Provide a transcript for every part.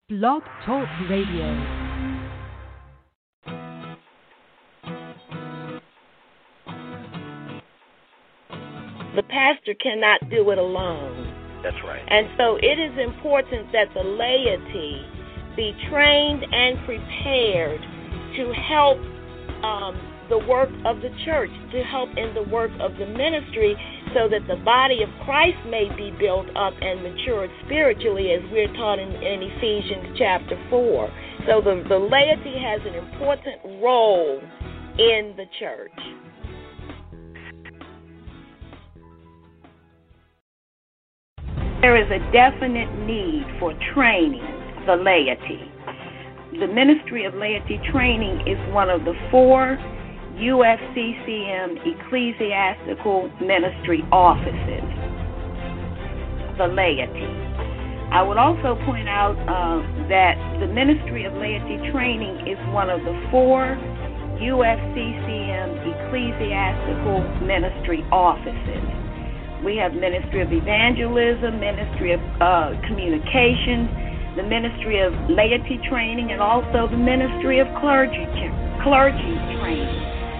Blog Talk Radio. The pastor cannot do it alone. That's right. And so it is important that the laity be trained and prepared to help the work of the church, to help in the work of the ministry, so that the body of Christ may be built up and matured spiritually, as we're taught in Ephesians chapter 4. So the laity has an important role in the church. There is a definite need for training the laity. The Ministry of Laity Training is one of the 4 UFCCM ecclesiastical ministry offices, the laity. I would also point out that the Ministry of Laity Training is one of the 4 UFCCM ecclesiastical ministry offices. We have Ministry of Evangelism, Ministry of Communications, the Ministry of Laity Training, and also the Ministry of Clergy Training.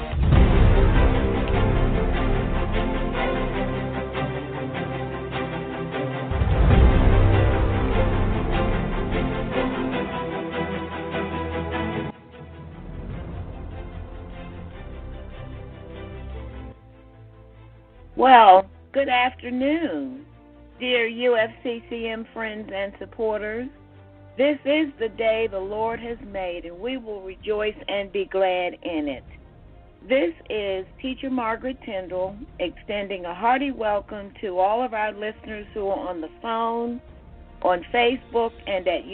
Well, good afternoon, dear UFCCM friends and supporters. This is the day the Lord has made, and we will rejoice and be glad in it. This is Teacher Margaret Tyndall extending a hearty welcome to all of our listeners who are on the phone, on Facebook, and at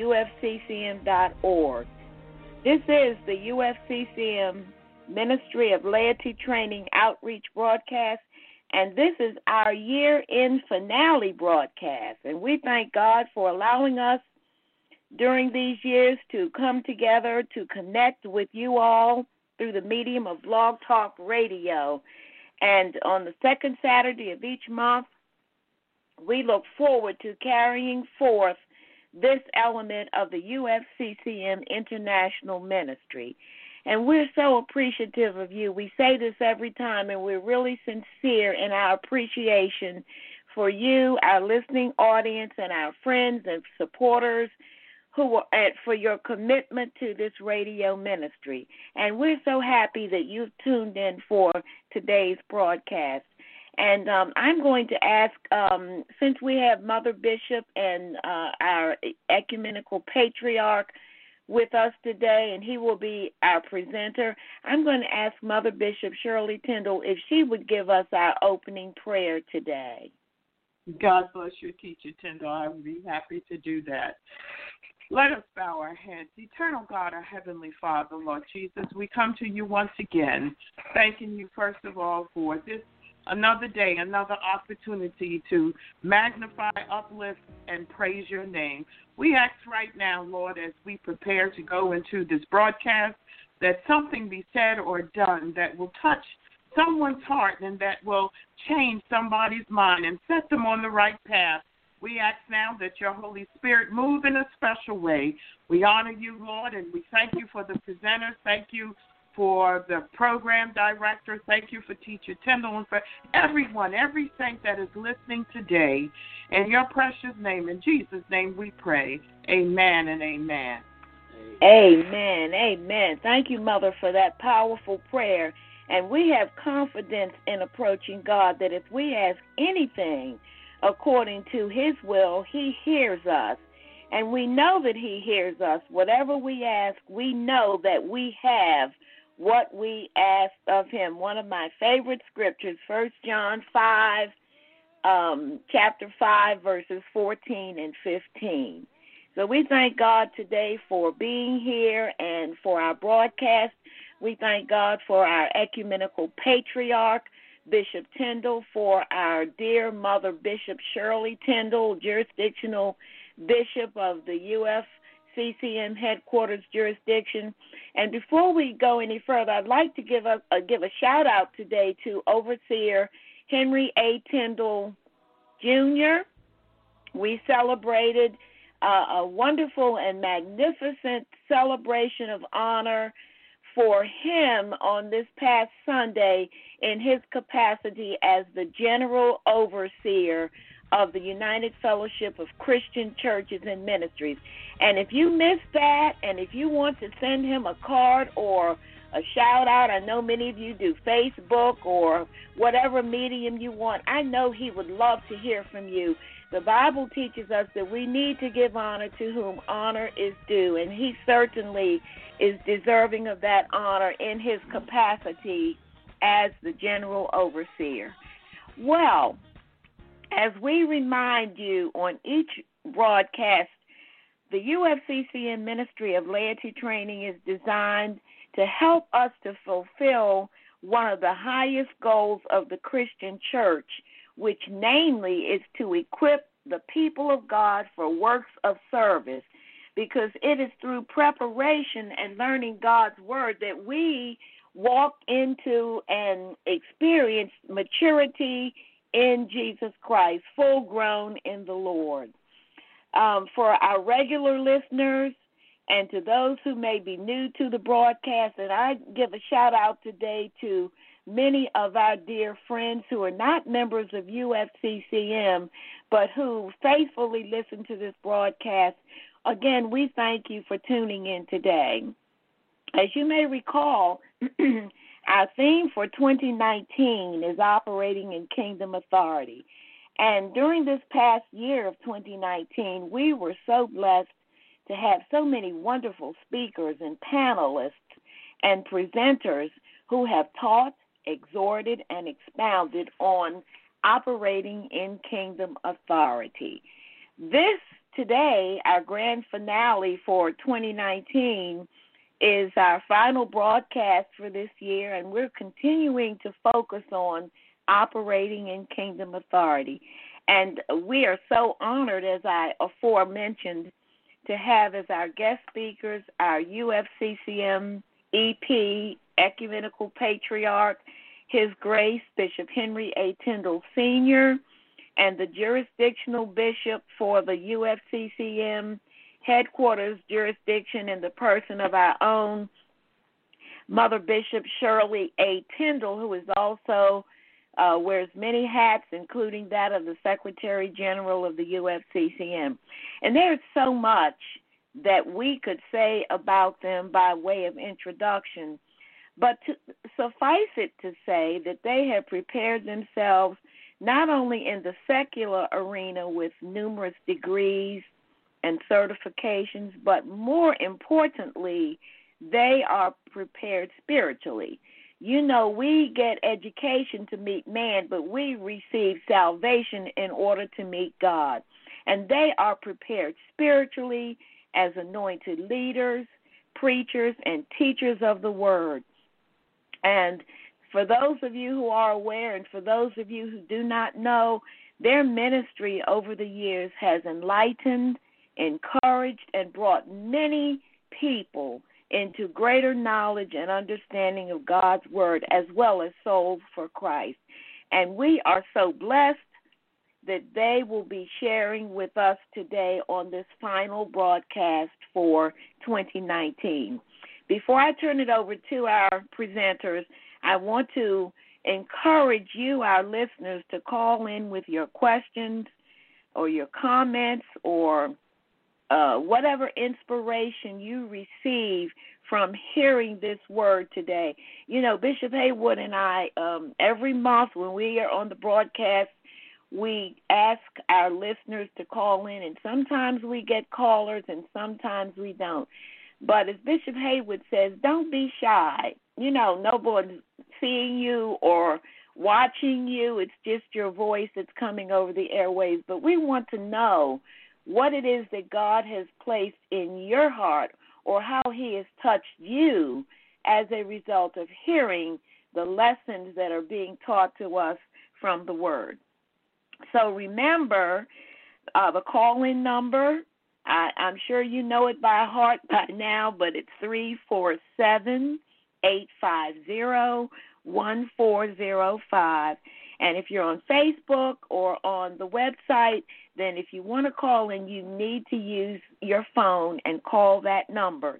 ufccm.org. This is the UFCCM Ministry of Laity Training Outreach broadcast, and this is our year-end finale broadcast. And we thank God for allowing us during these years to come together to connect with you all through the medium of Blog Talk Radio. And on the second Saturday of each month, we look forward to carrying forth this element of the UFCCM International Ministry. And we're so appreciative of you. We say this every time, and we're really sincere in our appreciation for you, our listening audience, and our friends and supporters who are for your commitment to this radio ministry. And we're so happy that you've tuned in for today's broadcast. And I'm going to ask, since we have Mother Bishop and our ecumenical patriarch with us today, and he will be our presenter, I'm going to ask Mother Bishop Shirley Tyndall if she would give us our opening prayer today. God bless you, Teacher Tyndall. I would be happy to do that. Let us bow our heads. Eternal God, our Heavenly Father, Lord Jesus, we come to you once again, thanking you, first of all, for this another day, another opportunity to magnify, uplift, and praise your name. We ask right now, Lord, as we prepare to go into this broadcast, that something be said or done that will touch someone's heart and that will change somebody's mind and set them on the right path. We ask now that your Holy Spirit move in a special way. We honor you, Lord, and we thank you for the presenters. Thank you for the program director. Thank you for Teacher Tyndall and for everyone, every saint that is listening today. In your precious name, in Jesus' name we pray. Amen and amen. Amen, amen. Thank you, Mother, for that powerful prayer. And we have confidence in approaching God that if we ask anything according to his will, he hears us. And we know that he hears us. Whatever we ask, we know that we have what we ask of him. One of my favorite scriptures, 1 John 5, chapter 5, verses 14 and 15. So we thank God today for being here and for our broadcast. We thank God for our ecumenical patriarch, Bishop Tyndall, for our dear Mother Bishop Shirley Tyndall, jurisdictional bishop of the UFCCM headquarters jurisdiction. And before we go any further, I'd like to give a shout out today to Overseer Henry A. Tyndall Jr. We celebrated a wonderful and magnificent celebration of honor for him on this past Sunday in his capacity as the General Overseer of the United Fellowship of Christian Churches and Ministries. And if you missed that, and if you want to send him a card or a shout out, I know many of you do Facebook or whatever medium you want, I know he would love to hear from you. The Bible teaches us that we need to give honor to whom honor is due, and he certainly is deserving of that honor in his capacity as the General Overseer. Well, as we remind you on each broadcast, the UFCCM Ministry of Laity Training is designed to help us to fulfill one of the highest goals of the Christian church, which namely is to equip the people of God for works of service, because it is through preparation and learning God's word that we walk into and experience maturity in Jesus Christ, full grown in the Lord. For our regular listeners and to those who may be new to the broadcast, and I give a shout out today to many of our dear friends who are not members of UFCCM, but who faithfully listen to this broadcast. Again, we thank you for tuning in today. As you may recall, our theme for 2019 is operating in kingdom authority. And during this past year of 2019, we were so blessed to have so many wonderful speakers and panelists and presenters who have taught, exhorted, and expounded on operating in kingdom authority. This today, our grand finale for 2019, is our final broadcast for this year, and we're continuing to focus on operating in kingdom authority. And we are so honored, as I aforementioned, to have as our guest speakers our UFCCM EP, Ecumenical Patriarch, His Grace, Bishop Henry A. Tyndall Sr., and the jurisdictional bishop for the UFCCM headquarters jurisdiction in the person of our own Mother Bishop Shirley A. Tyndall, who is also wears many hats, including that of the Secretary General of the UFCCM. And there's so much that we could say about them by way of introduction, but to suffice it to say that they have prepared themselves not only in the secular arena with numerous degrees and certifications, but more importantly, they are prepared spiritually. You know, we get education to meet man, but we receive salvation in order to meet God. And they are prepared spiritually as anointed leaders, preachers, and teachers of the word. And for those of you who are aware and for those of you who do not know, their ministry over the years has enlightened, encouraged, and brought many people into greater knowledge and understanding of God's word, as well as souls for Christ. And we are so blessed that they will be sharing with us today on this final broadcast for 2019. Before I turn it over to our presenters, I want to encourage you, our listeners, to call in with your questions or your comments or whatever inspiration you receive from hearing this word today. You know, Bishop Haywood and I, every month when we are on the broadcast, we ask our listeners to call in, and sometimes we get callers and sometimes we don't. But as Bishop Haywood says, don't be shy. You know, no one's seeing you or watching you. It's just your voice that's coming over the airwaves. But we want to know what it is that God has placed in your heart or how he has touched you as a result of hearing the lessons that are being taught to us from the Word. So remember the call-in number. I'm sure you know it by heart by now, but it's 347-850-1405. And if you're on Facebook or on the website, then if you want to call in, you need to use your phone and call that number,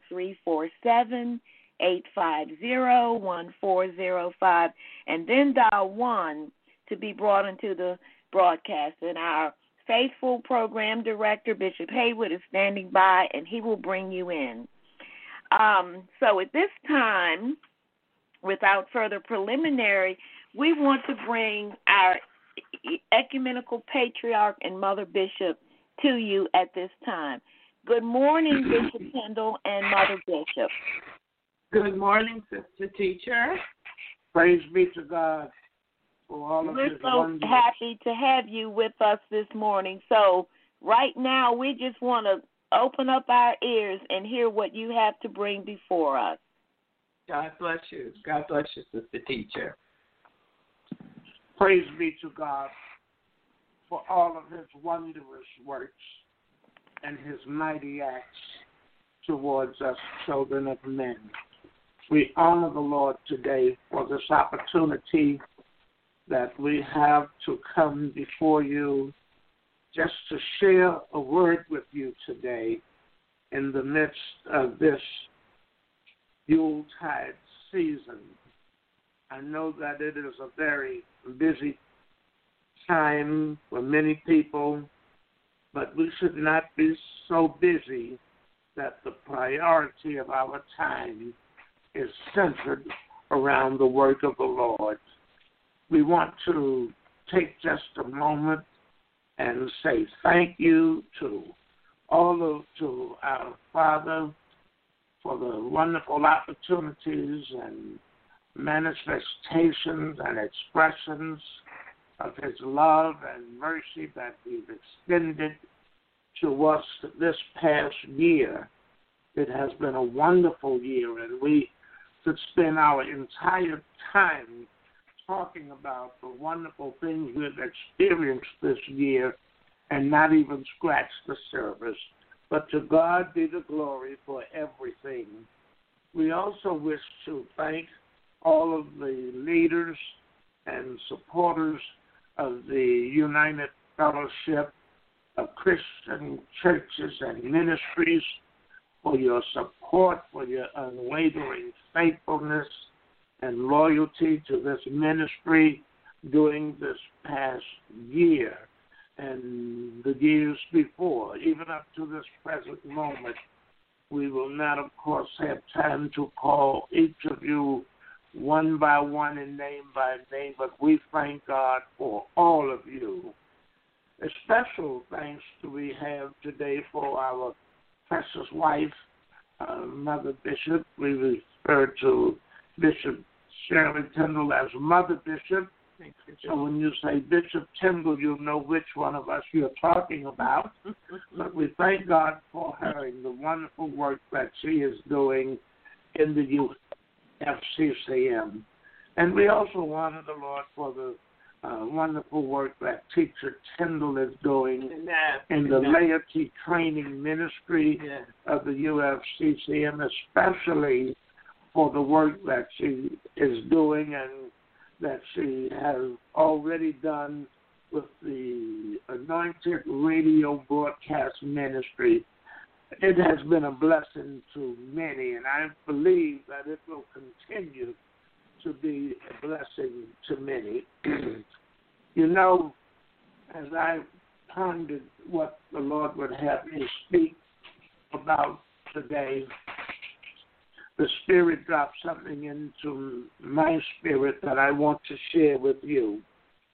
347-850-1405, and then dial 1 to be brought into the broadcast. And our faithful program director, Bishop Haywood, is standing by, and he will bring you in. So at this time, without further preliminary, we want to bring our ecumenical patriarch and Mother Bishop to you at this time. Good morning, Bishop Kendall and Mother Bishop. Good morning, Sister Teacher. Praise be to God for all of We're His so wonders. happy to have you with us this morning. So right now, we just want to open up our ears and hear what you have to bring before us. God bless you. God bless you, Sister Teacher. Praise be to God for all of His wondrous works and His mighty acts towards us, children of men. We honor the Lord today for this opportunity that we have to come before you just to share a word with you today in the midst of this Yuletide season. I know that it is a very busy time for many people, but we should not be so busy that the priority of our time is centered around the work of the Lord. We want to take just a moment and say thank you to our Father for the wonderful opportunities and manifestations and expressions of His love and mercy that He's extended to us this past year. It has been a wonderful year, and we could spend our entire time talking about the wonderful things we've experienced this year and not even scratch the surface. But to God be the glory for everything. We also wish to thank all of the leaders and supporters of the United Fellowship of Christian Churches and Ministries for your support, for your unwavering faithfulness and loyalty to this ministry during this past year and the years before, even up to this present moment. We will not, of course, have time to call each of you one by one and name by name, but we thank God for all of you. A special thanks do we have today for our precious wife, Mother Bishop. We refer to Bishop Shirley Tyndall as Mother Bishop. Thank you. So when you say Bishop Tyndall, you'll know which one of us you're talking about. But we thank God for her and the wonderful work that she is doing in the UFCCM. And we also honor the Lord for the wonderful work that Teacher Tyndall is doing in the laity training ministry of the UFCCM, especially for the work that she is doing and that she has already done with the Anointed Radio Broadcast Ministry. It has been a blessing to many, and I believe that it will continue to be a blessing to many. You know, as I pondered what the Lord would have me speak about today, the Spirit dropped something into my spirit that I want to share with you.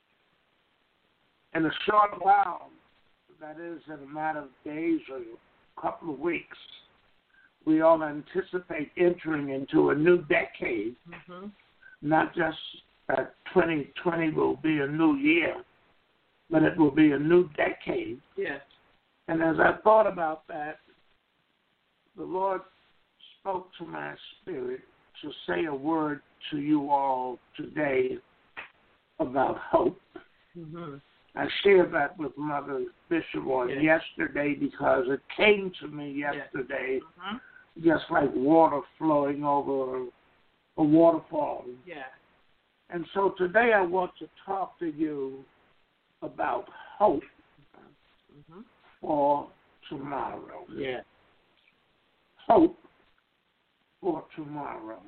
In a short while, that is in a matter of days or a couple of weeks, we all anticipate entering into a new decade. Mm-hmm. Not just that 2020 will be a new year, but it will be a new decade. Yes. And as I thought about that, the Lord spoke to my spirit to say a word to you all today about hope. Mm-hmm. I shared that with Mother Bishop on yesterday because it came to me yesterday just like water flowing over a waterfall. Yeah. And so today I want to talk to you about hope. for tomorrow. Yes. Hope for tomorrow.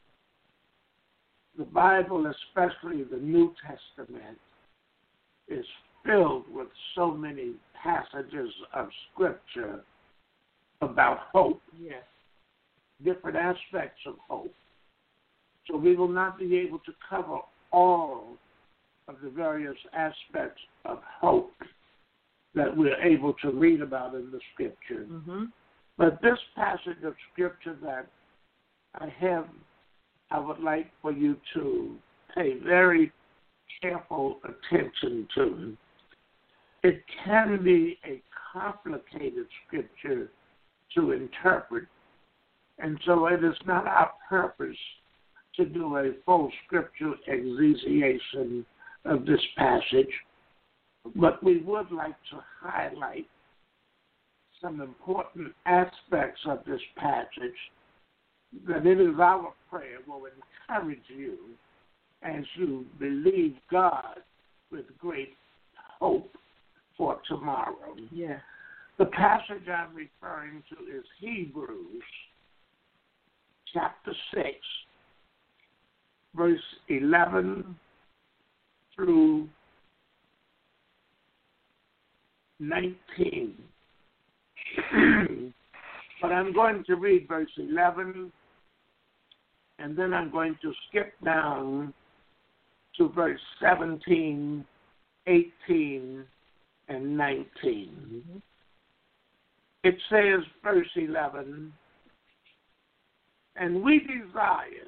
The Bible, especially the New Testament, is filled with so many passages of Scripture about hope. Yes. Different aspects of hope. So we will not be able to cover all of the various aspects of hope that we're able to read about in the Scripture. But this passage of Scripture that I would like for you to pay very careful attention to. It can be a complicated Scripture to interpret, and so it is not our purpose to do a full Scripture exegetiation of this passage, but we would like to highlight some important aspects of this passage that it is our prayer will encourage you as you believe God with great hope for tomorrow. Yes. The passage I'm referring to is Hebrews chapter 6, verse 11 through 19. But I'm going to read verse 11, and then I'm going to skip down to verse 17, 18, and 19. It says, verse 11, and we desire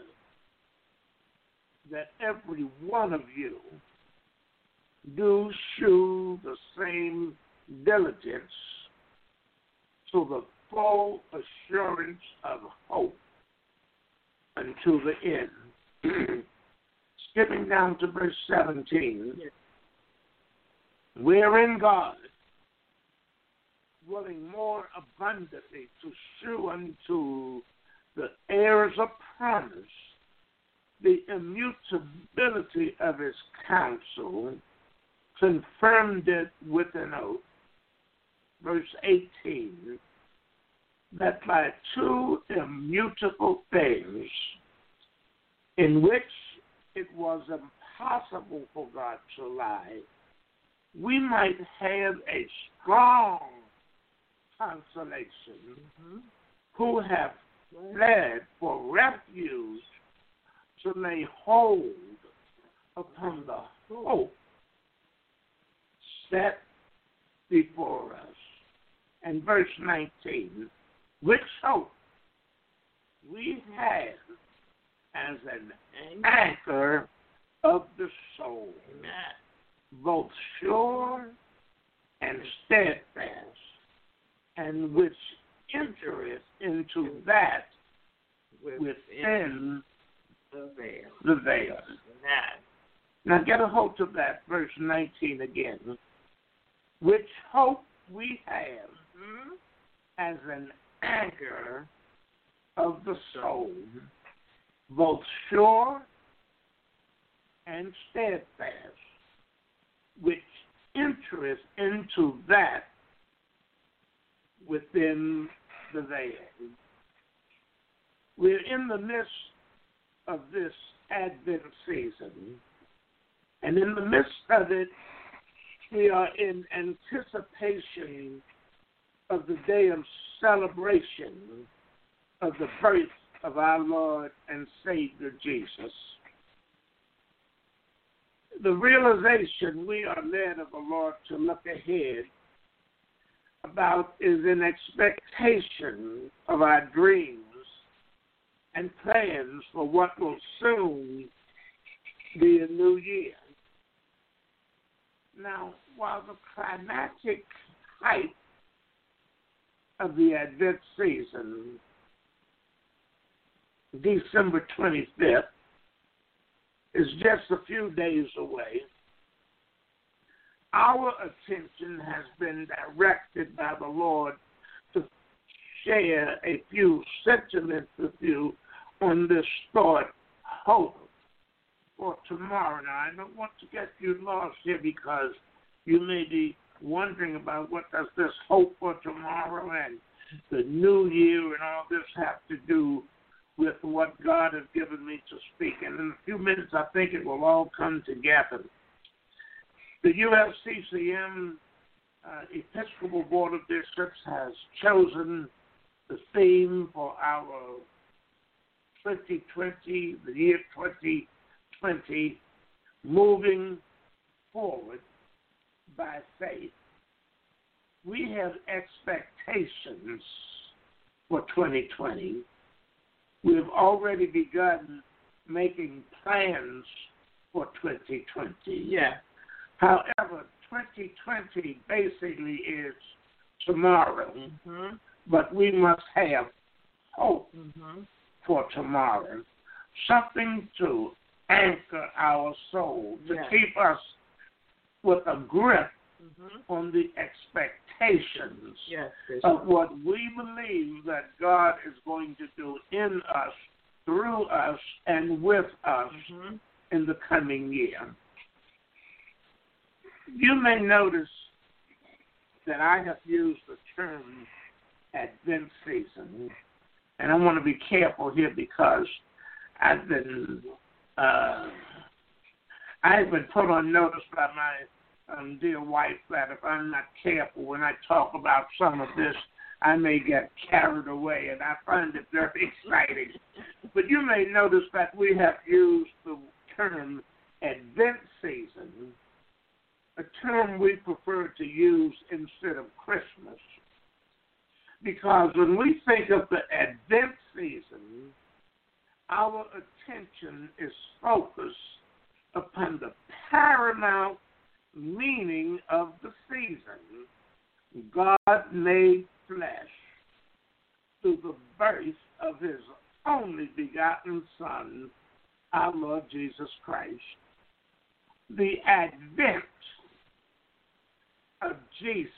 that every one of you do shew the same diligence to the full assurance of hope until the end. Skipping down to verse 17, yes. Wherein God, willing more abundantly to shew unto the heirs of promise the immutability of his counsel, confirmed it with an oath. Verse 18, that by two immutable things, in which it was impossible for God to lie, we might have a strong consolation, who have fled for refuge to lay hold upon the hope set before us. And verse 19, which hope we have as an anchor of the soul, both sure and steadfast, and which entereth into that within the veil. Now get a hold of that, verse 19 again. Which hope we have as an anchor of the soul, both sure and steadfast, which entereth into that within the veil. We're in the midst of this Advent season, and in the midst of it, we are in anticipation of the day of celebration of the birth of our Lord and Savior Jesus. The realization we are led of the Lord to look ahead about is an expectation of our dreams and plans for what will soon be a new year. Now, while the climatic height of the Advent season, December 25th, is just a few days away, our attention has been directed by the Lord to share a few sentiments with you on this thought, hope for tomorrow. Now, I don't want to get you lost here because you may be wondering about what does this hope for tomorrow and the new year and all this have to do with what God has given me to speak. And in a few minutes, I think it will all come together. The UFCCM Episcopal Board of Bishops has chosen the theme for our 2020, the year 2020, moving forward by faith. We have expectations for 2020. We've already begun making plans for 2020. Yeah. However, 2020 basically is tomorrow, but we must have hope for tomorrow, something to anchor our soul, to keep us with a grip on the expectations of what we believe that God is going to do in us, through us, and with us in the coming year. You may notice that I have used the term Advent season, and I want to be careful here because I've been put on notice by my dear wife that if I'm not careful when I talk about some of this, I may get carried away, and I find it very exciting. But you may notice that we have used the term Advent season, a term we prefer to use instead of Christmas. Because when we think of the Advent season, our attention is focused upon the paramount meaning of the season. God made flesh through the birth of his only begotten Son, our Lord Jesus Christ. The advent of Jesus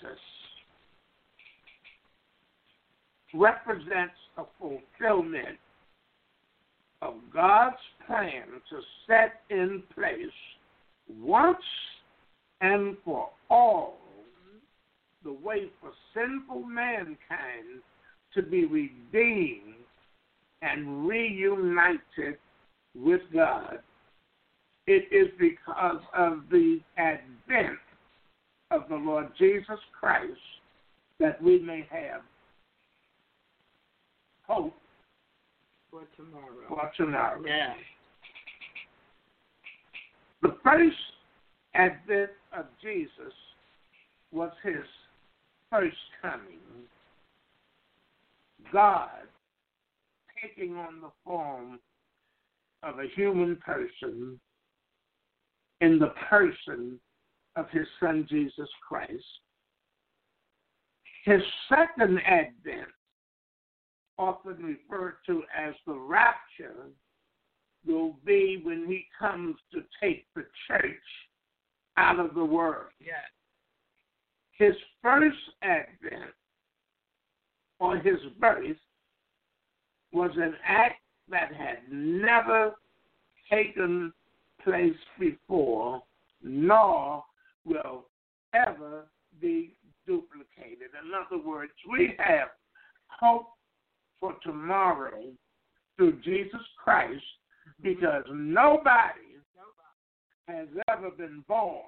represents a fulfillment of God's plan to set in place once and for all the way for sinful mankind to be redeemed and reunited with God. It is because of the advent of the Lord Jesus Christ that we may have hope for tomorrow. Yeah. The first advent of Jesus was his first coming. God taking on the form of a human person in the person of his Son, Jesus Christ. His second advent, often referred to as the rapture, will be when he comes to take the church out of the world. Yes. His first advent, or his birth, was an act that had never taken place before, nor will ever be duplicated. In other words, we have hope for tomorrow through Jesus Christ because nobody has ever been born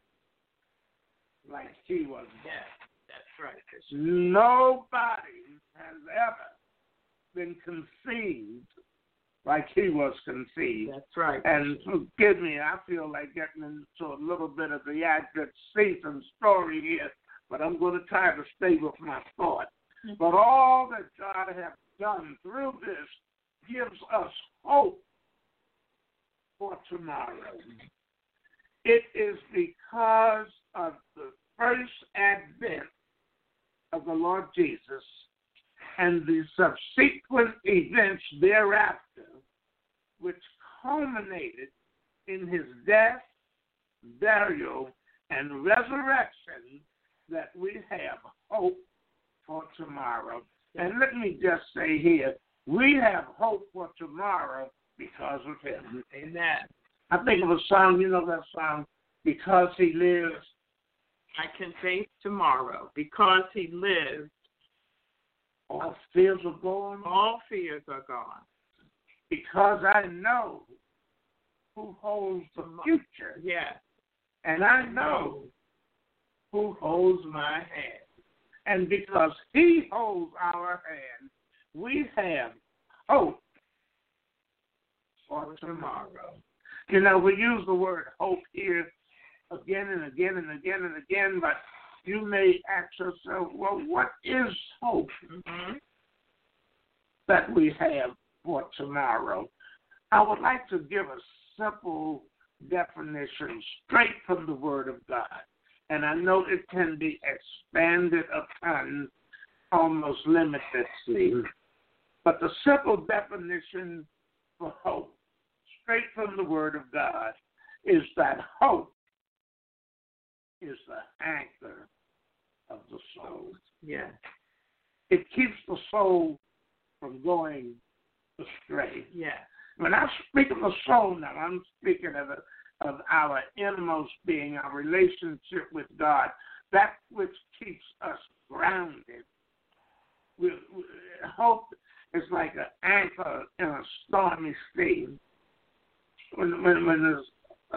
like he was born. Yes, that's right. Nobody has ever been conceived like he was conceived. That's right. And forgive me, I feel like getting into a little bit of the Advent season story here, but I'm going to try to stay with my thought. But all that God has done through this gives us hope for tomorrow. It is because of the first advent of the Lord Jesus and the subsequent events thereafter, which culminated in his death, burial, and resurrection, that we have hope for tomorrow. And let me just say here, we have hope for tomorrow because of him. Amen. I think of a song, you know that song, Because He Lives, I can face tomorrow because he lives. All fears are gone. All fears are gone. Because I know who holds the future. Yes. And I know who holds my hand. And because he holds our hand, we have hope for tomorrow. You know, we use the word hope here again and again and again and again, but you may ask yourself, well, what is hope that we have for tomorrow? I would like to give a simple definition straight from the Word of God. And I know it can be expanded upon almost limitlessly. But the simple definition for hope, straight from the Word of God, is that hope is the anchor of the soul. Yes. It keeps the soul from going astray. Yes. When I speak of the soul now, I'm speaking of our innermost being, our relationship with God, that which keeps us grounded. Hope is like an anchor in a stormy sea. When there's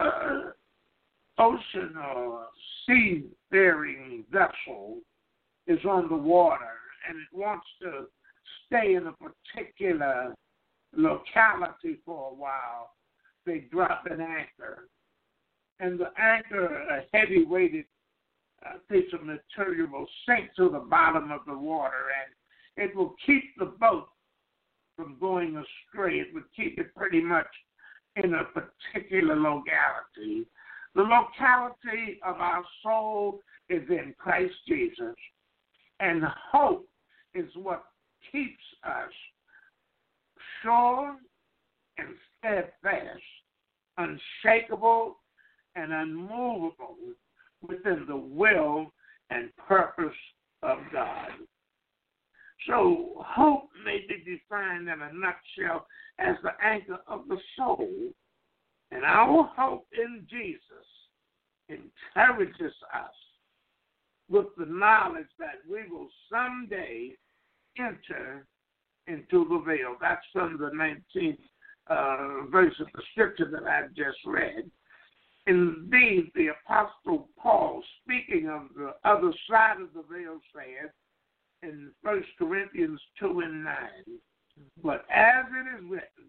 ocean or sea-faring vessel is on the water and it wants to stay in a particular locality for a while, they drop an anchor. And the anchor, a heavy-weighted piece of material, will sink to the bottom of the water, and it will keep the boat from going astray. It would keep it pretty much in a particular locality. The locality of our soul is in Christ Jesus, and hope is what keeps us sure and steadfast, unshakable and unmovable within the will and purpose of God. So hope may be defined in a nutshell as the anchor of the soul. And our hope in Jesus encourages us with the knowledge that we will someday enter into the veil. That's from the 19th verse of the scripture that I've just read. Indeed, the Apostle Paul, speaking of the other side of the veil, said in 1 Corinthians 2:9, but as it is written,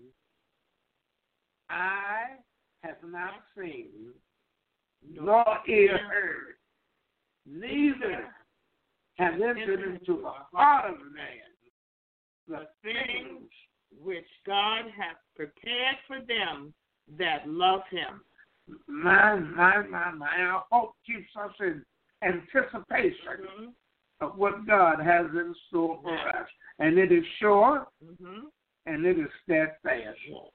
eye have not seen, nor ear heard, neither have entered into the heart of man the things which God hath prepared for them that love him. My. Our hope keeps us in anticipation of what God has in store for us. And it is sure and it is steadfast.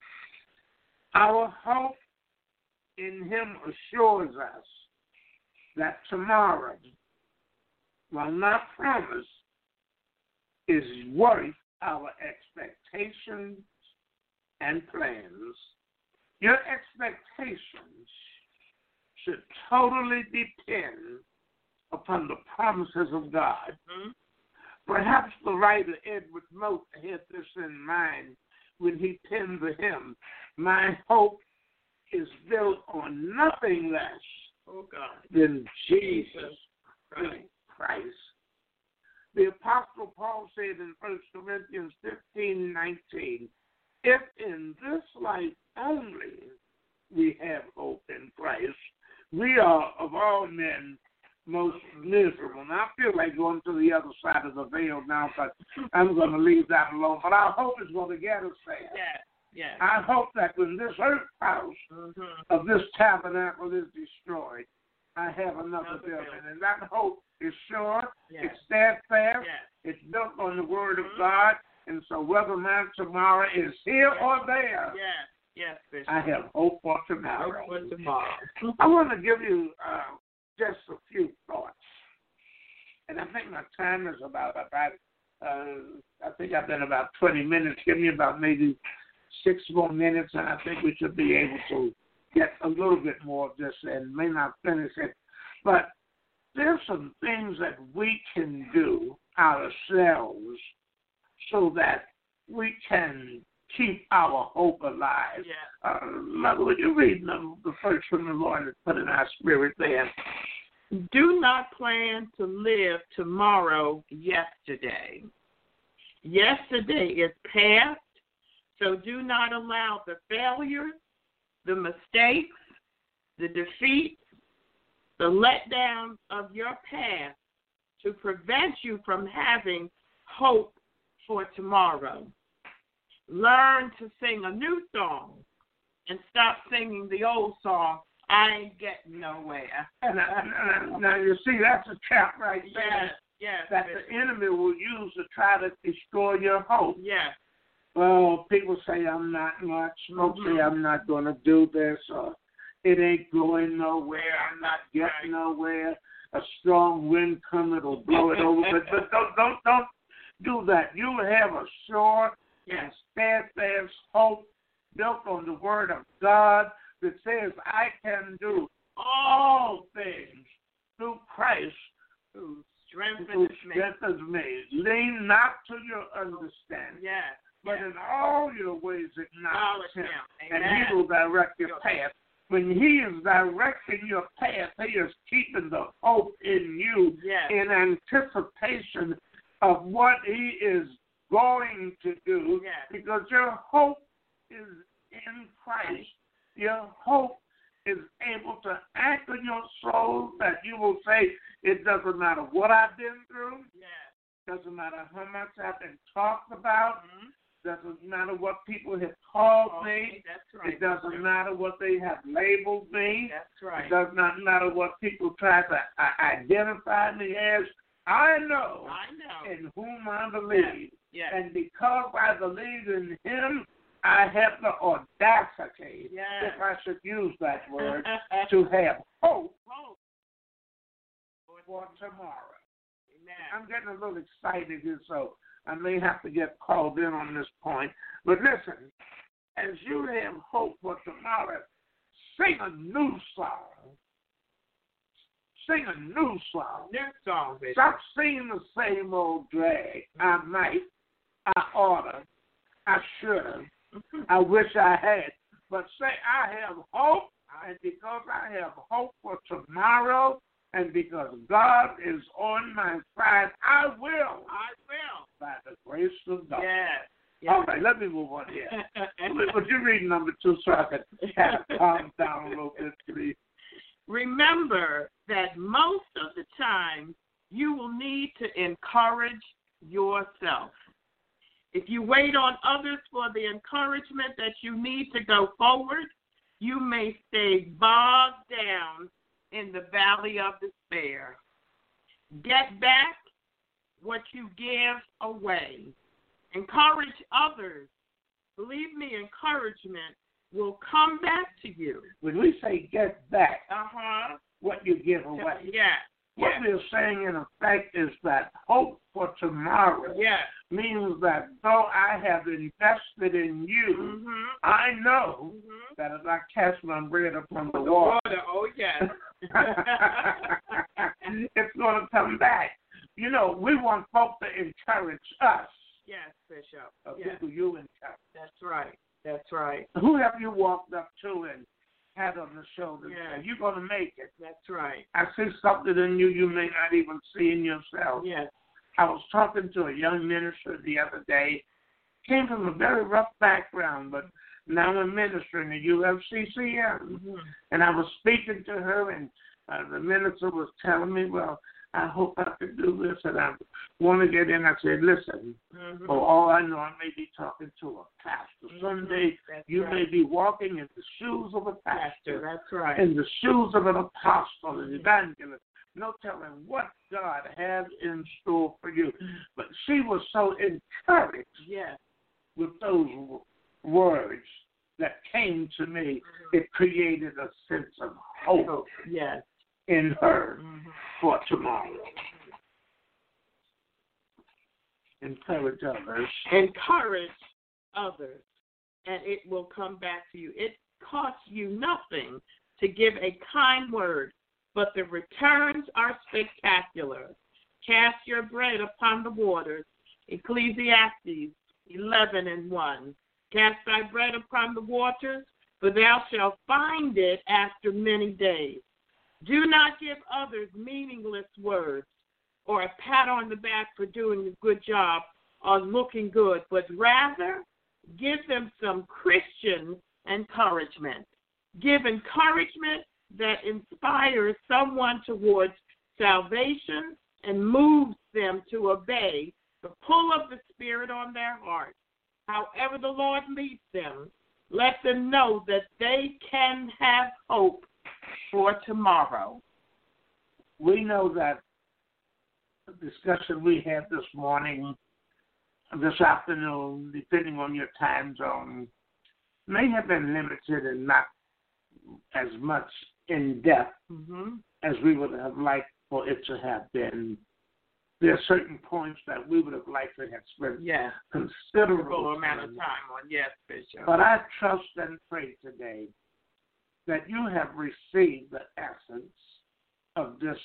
Our hope in him assures us that tomorrow, while not promised, is worth our expectations and plans. Your expectations should totally depend upon the promises of God. Perhaps the writer Edward Mote had this in mind when he penned the hymn, my hope is built on nothing less than Jesus Christ. The Apostle Paul said in 1 Corinthians 15:19, if in this life only we have hope in Christ, we are of all men most miserable. Now, I feel like going to the other side of the veil now, but I'm going to leave that alone. But our hope is going to get us there. Yeah. I hope that when this earth house of this tabernacle is destroyed, I have another building. And that hope is sure, it's steadfast, it's built on the Word of God. And so whether my tomorrow is here or there, Bishop, I have hope for tomorrow. Hope for tomorrow. I want to give you just a few thoughts. And I think my time is about I think I've been about 20 minutes. Give me about maybe 6 more minutes, and I think we should be able to get a little bit more of this and may not finish it. But there's some things that we can do ourselves so that we can keep our hope alive. Yeah. Mother, would you read the first from the Lord and put in our spirit there? Do not plan to live tomorrow yesterday. Yesterday is past, so do not allow the failures, the mistakes, the defeats, the letdowns of your past to prevent you from having hope for tomorrow. Learn to sing a new song and stop singing the old song, I ain't getting nowhere. Now, you see, that's a trap right there. Yes. That the enemy will use to try to destroy your hope. Yes. Well, people say I'm not much. Folks say I'm not going to do this, or it ain't going nowhere. I'm not getting nowhere. A strong wind coming, it'll blow it over. But don't do that. You have a sure and steadfast hope built on the Word of God that says, I can do all things through Christ who strengthens me. Lean not to your understanding, but in all your ways acknowledge Him, and He will direct your path. When He is directing your path, He is keeping the hope in you in anticipation of what He is going to do, because your hope is in Christ. Your hope is able to anchor your soul that you will say, it doesn't matter what I've been through, doesn't matter how much I've been talked about, doesn't matter what people have called me, it doesn't matter what they have labeled me, it does not matter what people try to identify me as. I know in whom I believe, and because I believe in Him, I have the audacity, if I should use that word, to have hope for tomorrow. I'm getting a little excited here, so I may have to get called in on this point. But listen, as you have hope for tomorrow, sing a new song. Sing a new song. New song, baby. Stop singing the same old drag. I might, I oughta, I shoulda, I wish I had. But say, I have hope, and because I have hope for tomorrow, and because God is on my side, I will. By the grace of God. All right, let me move on here. Would you read number 2 so I can have it calm down a little bit, please? Remember that most of the time you will need to encourage yourself. If you wait on others for the encouragement that you need to go forward, you may stay bogged down in the valley of despair. Get back what you give away. Encourage others. Believe me, encouragement will come back to you. When we say get back what you give away, what we're saying in effect is that hope for tomorrow means that though I have invested in you, I know that if I cast my bread upon the water, it's going to come back. You know, we want folk to encourage us. Yes, Bishop. People you encourage. That's right. Who have you walked up to and had on the shoulder? You're going to make it. That's right. I see something in you you may not even see in yourself. Yes. I was talking to a young minister the other day. Came from a very rough background, but now I'm ministering at UFCCM. And I was speaking to her, and the minister was telling me, well, I hope I can do this, and I want to get in. I said, listen, for all I know, I may be talking to a pastor. Someday you may be walking in the shoes of a pastor. That's right. In the shoes of an apostle, an evangelist. No telling what God has in store for you. But she was so encouraged with those words that came to me. It created a sense of hope in her for tomorrow. Encourage others. Encourage others, and it will come back to you. It costs you nothing to give a kind word but the returns are spectacular. Cast your bread upon the waters. Ecclesiastes 11:1. Cast thy bread upon the waters, for thou shalt find it after many days. Do not give others meaningless words or a pat on the back for doing a good job or looking good, but rather give them some Christian encouragement. Give encouragement that inspires someone towards salvation and moves them to obey the pull of the Spirit on their heart. However the Lord leads them, let them know that they can have hope for tomorrow. We know that the discussion we had this morning, this afternoon, depending on your time zone, may have been limited and not as much in depth as we would have liked for it to have been. There are certain points that we would have liked to have spent considerable amount of time on. Yes, Bishop. But I trust and pray today that you have received the essence of this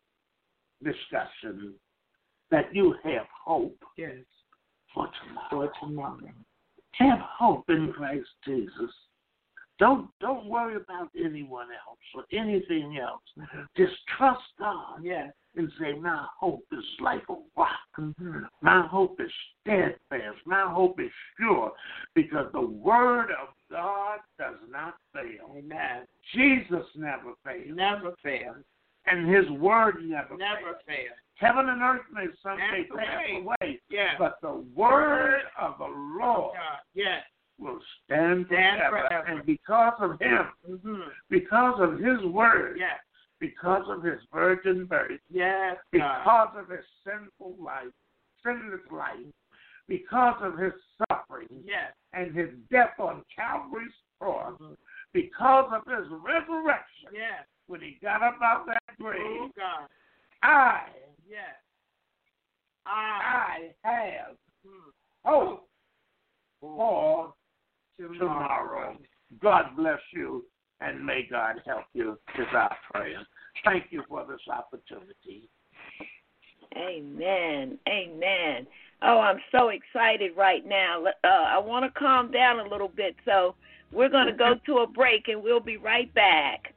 discussion, that you have hope for tomorrow. Have hope in Christ Jesus. Don't worry about anyone else or anything else. Just trust God and say, my hope is like a rock. My hope is steadfast. My hope is sure, because the word of God does not fail. Amen. Jesus never fails. Never fails. And his word never fails. Heaven and earth may someday pass away, but the word of the Lord will stand forever. And because of him, because of his word, because of his virgin birth, because of his sinful life, sinless life, because of his suffering and his death on Calvary's cross, because of his resurrection, when he got up out of that grave, I have hope for tomorrow. God bless you, and may God help you, is our prayer. Thank you for this opportunity. Amen. Amen. Oh, I'm so excited right now. I want to calm down a little bit, so we're going to go to a break, and we'll be right back.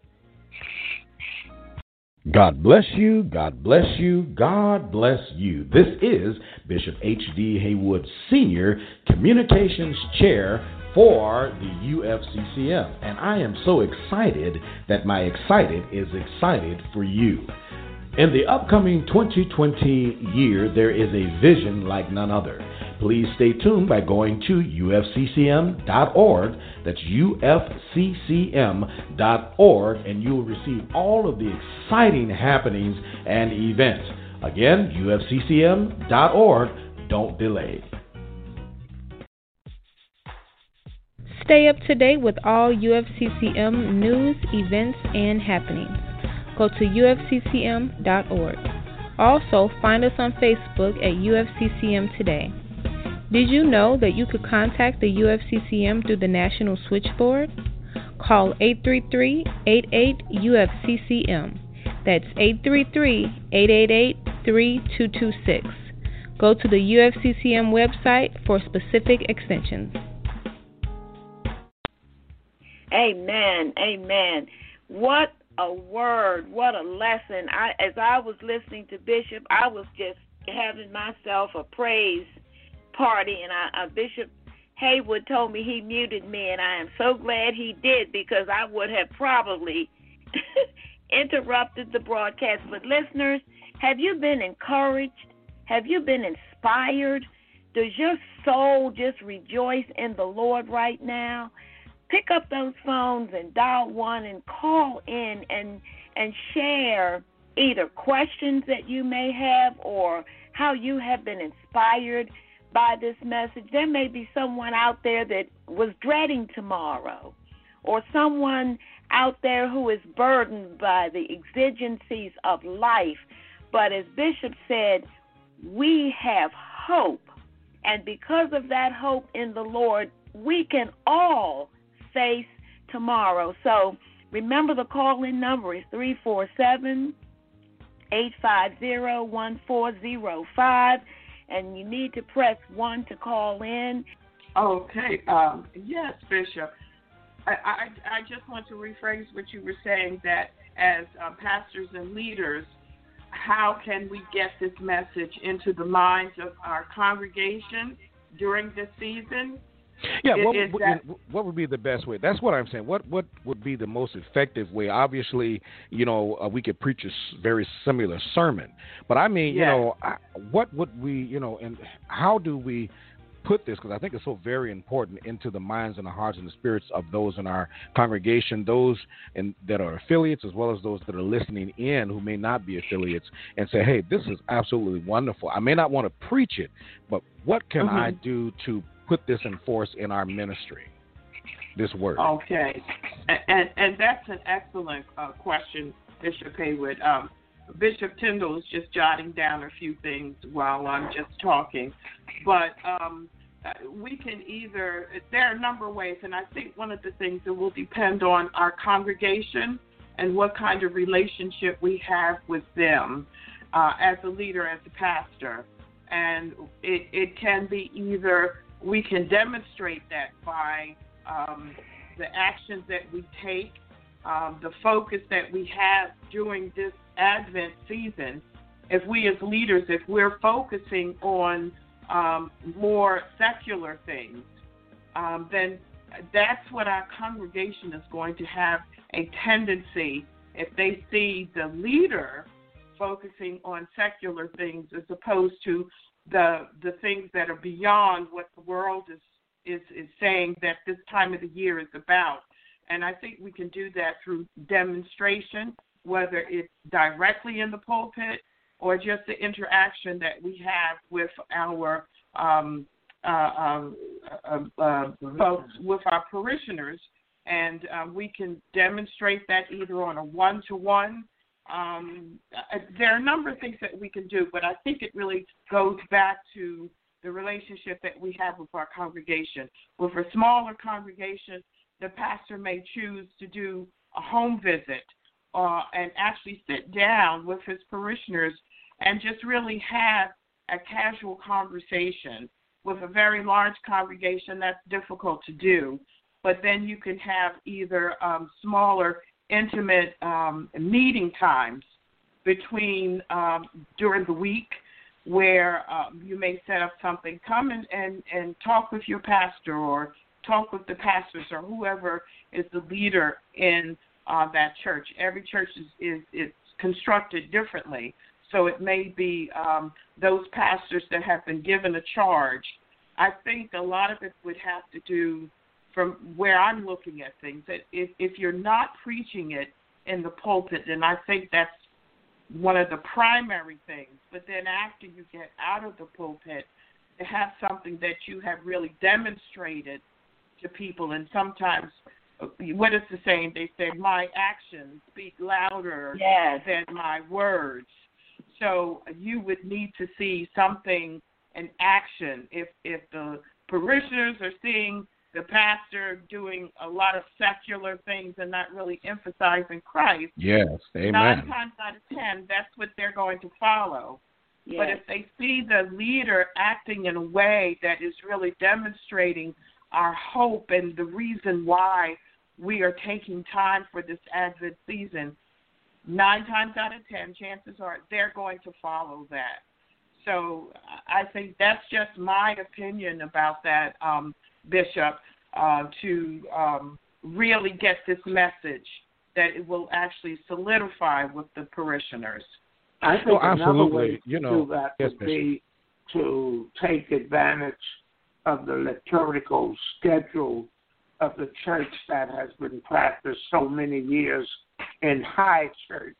God bless you, God bless you, God bless you. This is Bishop H.D. Haywood Sr., Communications Chair for the UFCCM. And I am so excited that my excited is excited for you. In the upcoming 2020 year, there is a vision like none other. Please stay tuned by going to ufccm.org. That's ufccm.org, and you will receive all of the exciting happenings and events. Again, ufccm.org. Don't delay. Stay up to date with all UFCCM news, events, and happenings. Go to ufccm.org. Also, find us on Facebook at UFCCM Today. Did you know that you could contact the UFCCM through the National Switchboard? Call 833-88-UFCCM. That's 833-888-3226. Go to the UFCCM website for specific extensions. Amen. Amen. What a word. What a lesson. As I was listening to Bishop, I was just having myself a praise party, and Bishop Haywood told me he muted me, and I am so glad he did, because I would have probably interrupted the broadcast. But listeners, have you been encouraged? Have you been inspired? Does your soul just rejoice in the Lord right now? Pick up those phones and dial 1 and call in and share either questions that you may have or how you have been inspired by this message. There may be someone out there that was dreading tomorrow, or someone out there who is burdened by the exigencies of life. But as Bishop said, we have hope. And because of that hope in the Lord, we can all face tomorrow. So Remember, the call-in number is 347-850-1405, and you need to press 1 to call in. Okay. Yes, Bishop. I just want to rephrase what you were saying, that as pastors and leaders, how can we get this message into the minds of our congregation during this season? Yeah, what would be the best way? That's what I'm saying. What would be the most effective way? Obviously, we could preach a very similar sermon, but I mean, what would we, and how do we put this, because I think it's so very important, into the minds and the hearts and the spirits of those in our congregation, those that are affiliates, as well as those that are listening in who may not be affiliates, and say, hey, this is absolutely wonderful. I may not want to preach it, but what can I do to put this in force in our ministry, this word? Okay. And that's an excellent question, Bishop Haywood. Bishop Tyndall is just jotting down a few things while I'm just talking. But we can either, there are a number of ways, and I think one of the things that will depend on our congregation and what kind of relationship we have with them as a leader, as a pastor. And it can be either we can demonstrate that by the actions that we take, the focus that we have during this Advent season. If we as leaders, if we're focusing on more secular things, then that's what our congregation is going to have a tendency, if they see the leader focusing on secular things as opposed to the things that are beyond what the world is saying that this time of the year is about. And I think we can do that through demonstration, whether it's directly in the pulpit or just the interaction that we have with our folks, with our parishioners. And we can demonstrate that either on a one-to-one. There are a number of things that we can do, but I think it really goes back to the relationship that we have with our congregation. With a smaller congregation, the pastor may choose to do a home visit and actually sit down with his parishioners and just really have a casual conversation. With a very large congregation, that's difficult to do. But then you can have either smaller, intimate meeting times between during the week where you may set up something. Come and talk with your pastor or talk with the pastors or whoever is the leader in that church. Every church is constructed differently. So it may be those pastors that have been given a charge. I think a lot of it would have to do, from where I'm looking at things, that if you're not preaching it in the pulpit, then I think that's one of the primary things. But then after you get out of the pulpit, to have something that you have really demonstrated to people. And sometimes, what is the saying? They say, my actions speak louder than my words. So you would need to see something in action. If the parishioners are seeing the pastor doing a lot of secular things and not really emphasizing Christ, yes, amen. 9 times out of 10, that's what they're going to follow. Yes. But if they see the leader acting in a way that is really demonstrating our hope and the reason why we are taking time for this Advent season, 9 times out of 10, chances are they're going to follow that. So I think that's just my opinion about that, Bishop, to really get this message that it will actually solidify with the parishioners. I think another way to do that yes, would be to take advantage of the liturgical schedule of the church that has been practiced so many years in high church.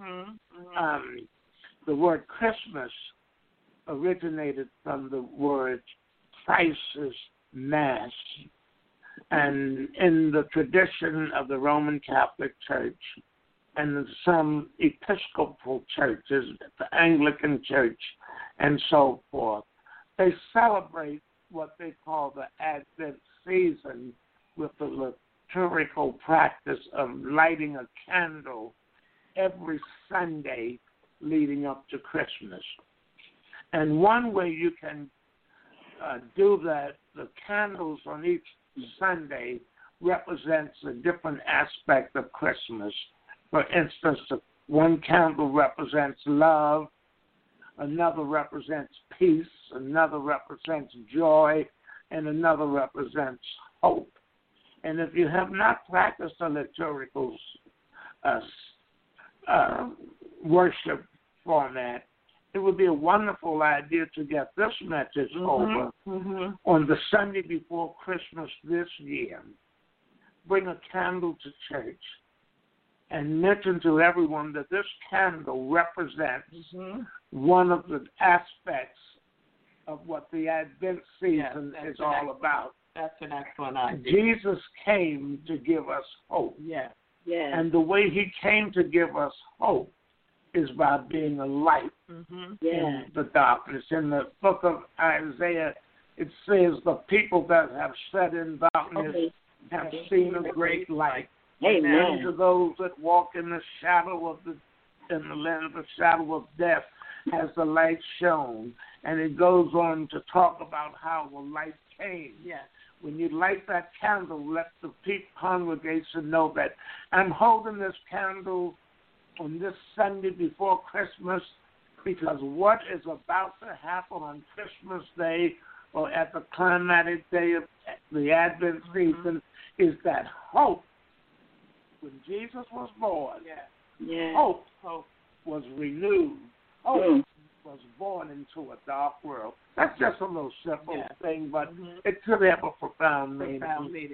The word Christmas originated from the word Christ's Mass. And in the tradition of the Roman Catholic Church and some Episcopal churches, the Anglican Church, and so forth, they celebrate what they call the Advent season with the liturgical practice of lighting a candle every Sunday leading up to Christmas. And one way you can do that, the candles on each Sunday represents a different aspect of Christmas. For instance, one candle represents love, another represents peace, another represents joy, and another represents hope. And if you have not practiced the liturgical worship format, it would be a wonderful idea to get this message over on the Sunday before Christmas this year. Bring a candle to church and mention to everyone that this candle represents one of the aspects of what the Advent season is all about. That's an excellent idea. Jesus came to give us hope. Yes. And the way he came to give us hope is by being a light in the darkness. In the book of Isaiah, it says, the people that have sat in darkness have seen a great light. Amen. And to those that walk in the shadow of in the land of the shadow of death has the light shone. And it goes on to talk about how the light came. Yes. When you light that candle, let the congregation know that I'm holding this candle on this Sunday before Christmas, because what is about to happen on Christmas Day or at the climatic day of the Advent season is that hope. When Jesus was born, hope was renewed. Hope was born into a dark world. That's just a little simple thing, but it could have a profound meaning.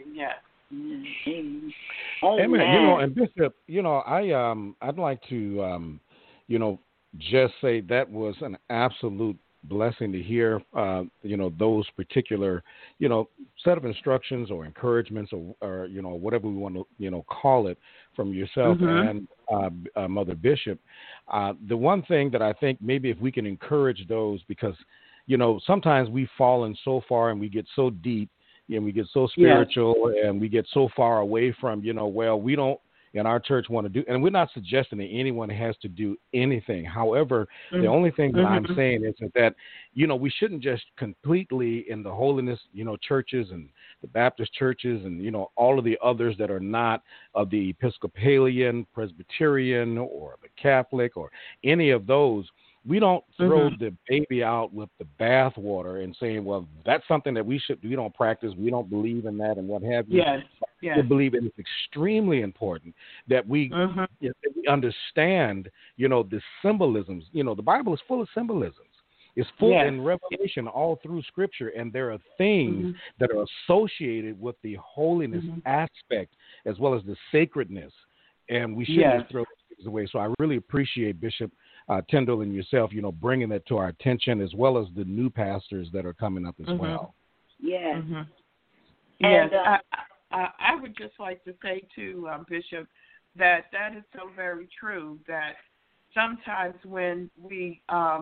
Amen. And Bishop, I'd like to, just say that was an absolute blessing to hear, those particular, set of instructions or encouragements or whatever we want to, call it from yourself and Mother Bishop. The one thing that I think maybe if we can encourage those, because, sometimes we've fallen so far and we get so deep and we get so spiritual and we get so far away from, we don't in our church want to do, and we're not suggesting that anyone has to do anything. However, the only thing that I'm saying is that, we shouldn't just completely in the holiness, churches and the Baptist churches and, all of the others that are not of the Episcopalian, Presbyterian, or the Catholic or any of those. We don't throw the baby out with the bathwater and saying, well, that's something that we don't practice. We don't believe in that and what have you. We believe it is extremely important that we, that we understand, the symbolisms. The Bible is full of symbolisms. It's full in Revelation all through Scripture, and there are things that are associated with the holiness aspect as well as the sacredness, and we shouldn't throw things away. So I really appreciate Bishop Tyndall and yourself, bringing that to our attention, as well as the new pastors that are coming up as well. Yes. And, I would just like to say to Bishop that is so very true, that sometimes when we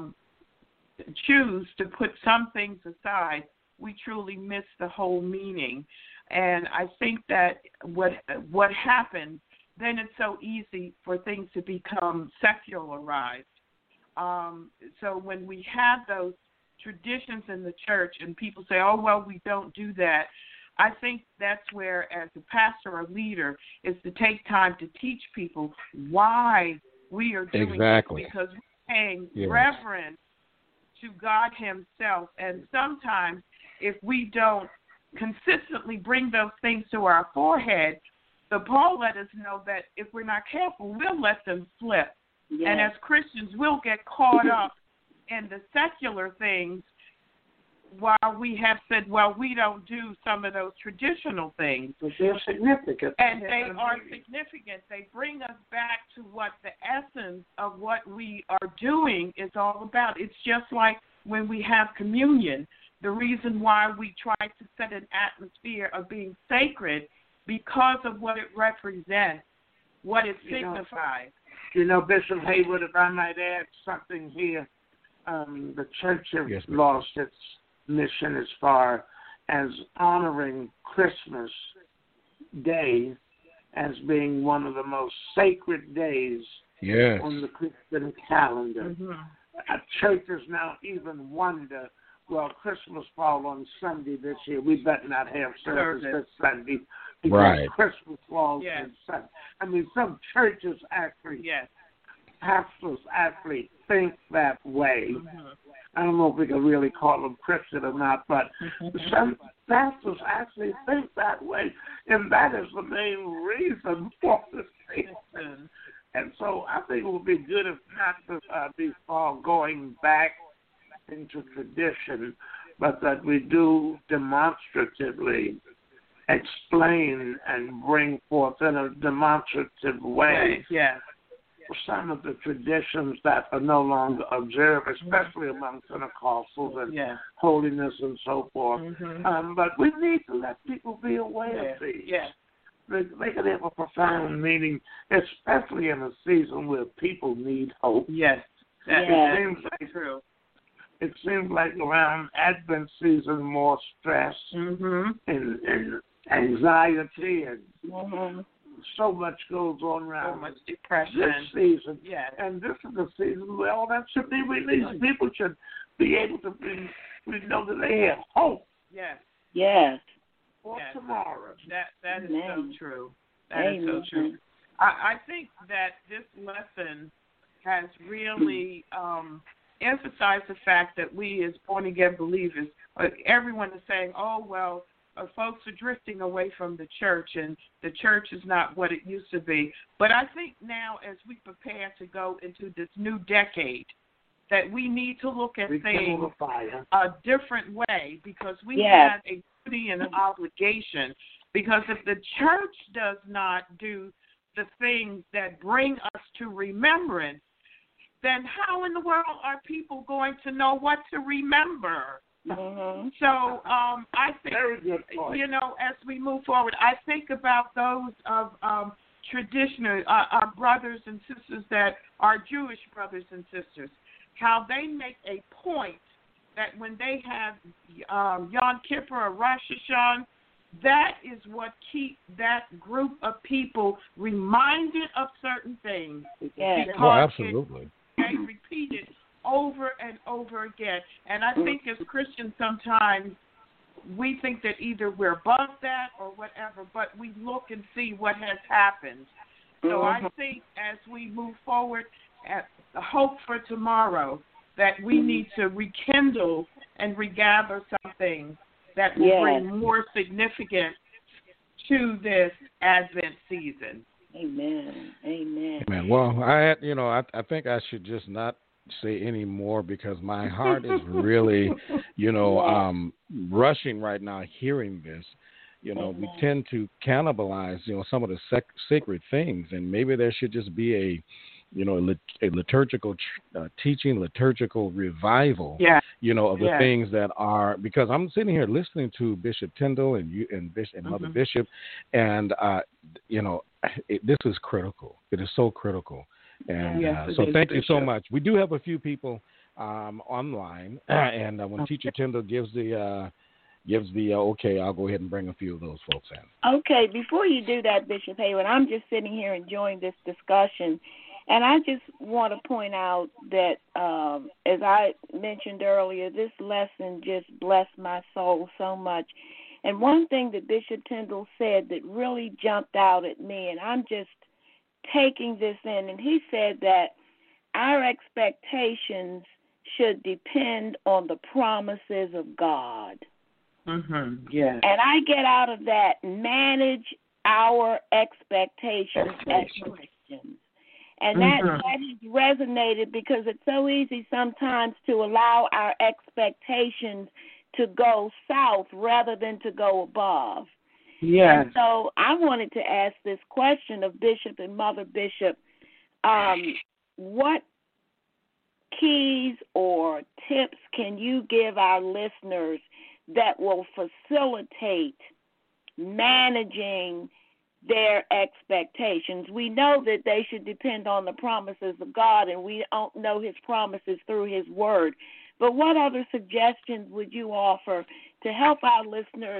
choose to put some things aside, we truly miss the whole meaning. And I think that what happens, then it's so easy for things to become secularized. So when we have those traditions in the church and people say, oh, well, we don't do that, I think that's where, as a pastor or leader, is to take time to teach people why we are doing it, because we're paying reverence to God himself. And sometimes if we don't consistently bring those things to our forehead, Paul let us know that if we're not careful, we'll let them slip. And as Christians, we'll get caught up in the secular things while we have said, well, we don't do some of those traditional things. But they're significant. And they are significant. They bring us back to what the essence of what we are doing is all about. It's just like when we have communion. The reason why we try to set an atmosphere of being sacred because of what it represents, what it signifies. Bishop Haywood, if I might add something here, the church has lost its mission as far as honoring Christmas day as being one of the most sacred days on the Christian calendar. Churches now even wonder, well, Christmas fall on Sunday this year. We better not have service this Sunday because Christmas falls on Sunday. I mean, some churches actually, pastors actually think that way. I don't know if we can really call them Christian or not, but some pastors actually think that way, and that is the main reason for the season. And so I think it would be good if not to be going back into tradition, but that we do demonstratively explain and bring forth in a demonstrative way some of the traditions that are no longer observed, especially among Pentecostals and holiness and so forth. But we need to let people be aware of these. They can have a profound meaning, especially in a season where people need hope. It seems like true. It seems like around Advent season, more stress and anxiety and so much goes on around. So much depression. This season. And this is the season where all that should be released. People should be able to know that they have hope. For tomorrow. That is so true. That is so true. I think that this lesson has really emphasized the fact that we as born-again believers, everyone is saying, oh, well, folks are drifting away from the church, and the church is not what it used to be. But I think now, as we prepare to go into this new decade, that we need to look at things a different way, because we have a duty and an obligation. Because if the church does not do the things that bring us to remembrance, then how in the world are people going to know what to remember? So I think, as we move forward, I think about those of traditional our brothers and sisters that are Jewish brothers and sisters, how they make a point that when they have Yom Kippur or Rosh Hashanah, that is what keeps that group of people reminded of certain things. Absolutely. They repeat it over and over again. And I think as Christians sometimes we think that either we're above that or whatever, but we look and see what has happened. So I think as we move forward at the hope for tomorrow, that we need to rekindle and regather some things that will bring more significance to this Advent season. Amen. Well, I think I should just not say any more, because my heart is really, rushing right now hearing this. We tend to cannibalize, some of the sacred things, and maybe there should just be a liturgical teaching, liturgical revival, of the things that are, because I'm sitting here listening to Bishop Tyndall and you and Mother Bishop, and this is critical. It is so critical, and so thank you so much. We do have a few people online, and when Teacher Tyndall gives the okay, I'll go ahead and bring a few of those folks in. Okay, before you do that, Bishop Hayward, I'm just sitting here enjoying this discussion. And I just want to point out that, as I mentioned earlier, this lesson just blessed my soul so much. And one thing that Bishop Tyndall said that really jumped out at me, and I'm just taking this in, and he said that our expectations should depend on the promises of God. And I get out of that, manage our expectations as Christians. And that has resonated, because it's so easy sometimes to allow our expectations to go south rather than to go above. And so I wanted to ask this question of Bishop and Mother Bishop. What keys or tips can you give our listeners that will facilitate managing their expectations? We know that they should depend on the promises of God, and we don't know his promises through his word. But what other suggestions would you offer to help our listeners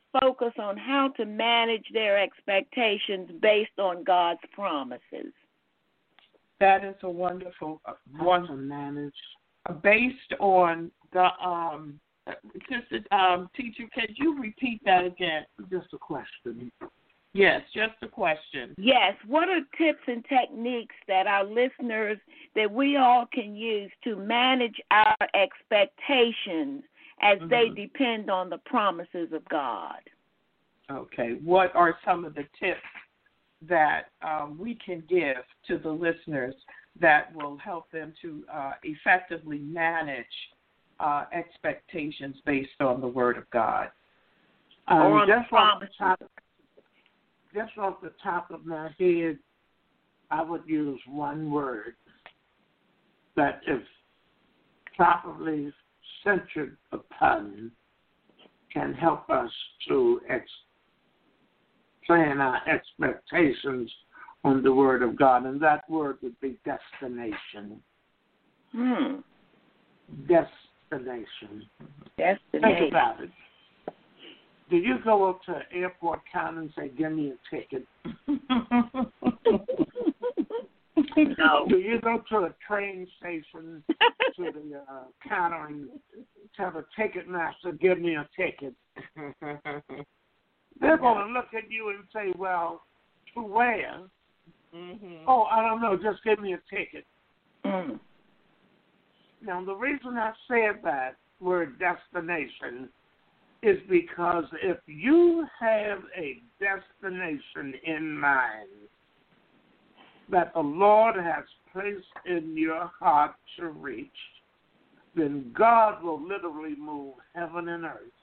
focus on how to manage their expectations based on God's promises. That is a wonderful one to manage. Based on the teacher, could you repeat that again? Just a question. Yes, just a question. Yes. What are tips and techniques that our listeners, that we all can use to manage our expectations as they depend on the promises of God? Okay. What are some of the tips that we can give to the listeners that will help them to effectively manage expectations based on the Word of God? Or on the promises. Just off the top of my head, I would use one word that is properly centered upon can help us to plan our expectations on the Word of God, and that word would be destination. Destination. Think about it. Do you go up to an airport counter and say, "Give me a ticket"? No. Do you go to a train station to the counter and tell the ticket master, "Give me a ticket"? They're going to look at you and say, "Well, to where?" "Oh, I don't know. Just give me a ticket." Now, the reason I said that word destination is because if you have a destination in mind that the Lord has placed in your heart to reach, then God will literally move heaven and earth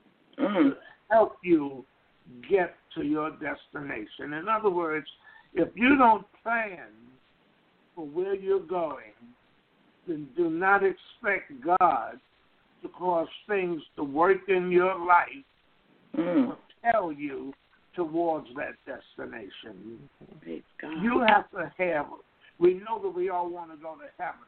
to help you get to your destination. In other words, if you don't plan for where you're going, then do not expect God to cause things to work in your life to propel you towards that destination. You have to have, we know that we all want to go to heaven,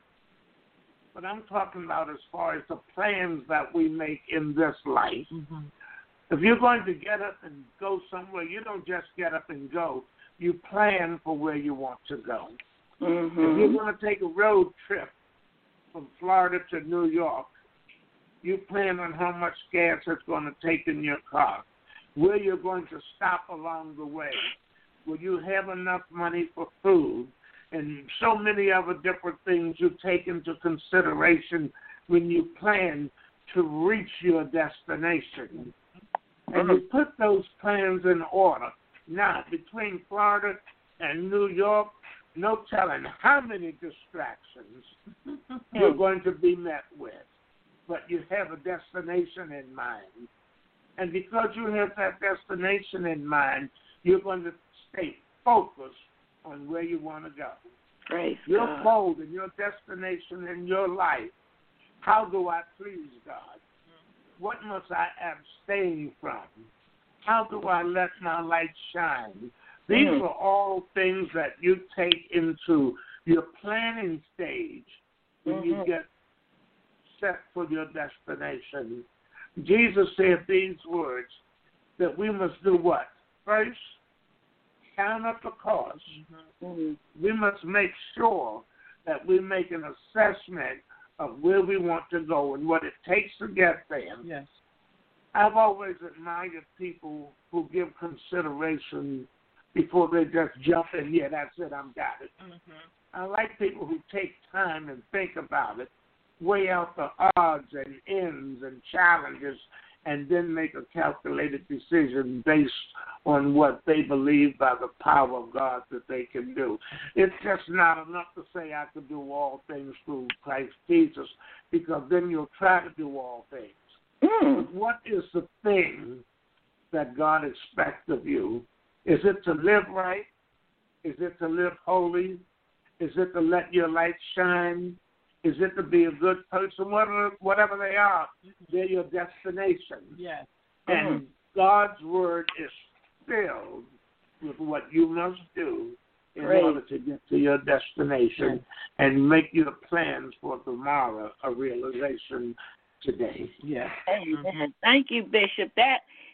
but I'm talking about as far as the plans that we make in this life. If you're going to get up and go somewhere, you don't just get up and go. You plan for where you want to go. If you're going to take a road trip from Florida to New York, you plan on how much gas it's going to take in your car, where you're going to stop along the way, will you have enough money for food, and so many other different things you take into consideration when you plan to reach your destination. And you put those plans in order. Now, between Florida and New York, no telling how many distractions you're going to be met with. But you have a destination in mind. And because you have that destination in mind, you're going to stay focused on where you want to go. Praise your God. goal and your destination in your life. How do I please God? What must I abstain from? How do I let my light shine? These are all things that you take into your planning stage when you get set for your destination. Jesus said these words, that we must do what? First, count up the cost. We must make sure that we make an assessment of where we want to go and what it takes to get there. Yes. I've always admired people who give consideration before they just jump in. Yeah, that's it, I've got it. I like people who take time and think about it, weigh out the odds and ends and challenges, and then make a calculated decision based on what they believe by the power of God that they can do. It's just not enough to say I can do all things through Christ Jesus, because then you'll try to do all things. What is the thing that God expects of you? Is it to live right? Is it to live holy? Is it to let your light shine? Is it to be a good person? Whatever they are, they're your destination. Yes. And God's word is filled with what you must do in order to get to your destination and make your plans for tomorrow a realization today. Yes. Amen. Thank you, Bishop.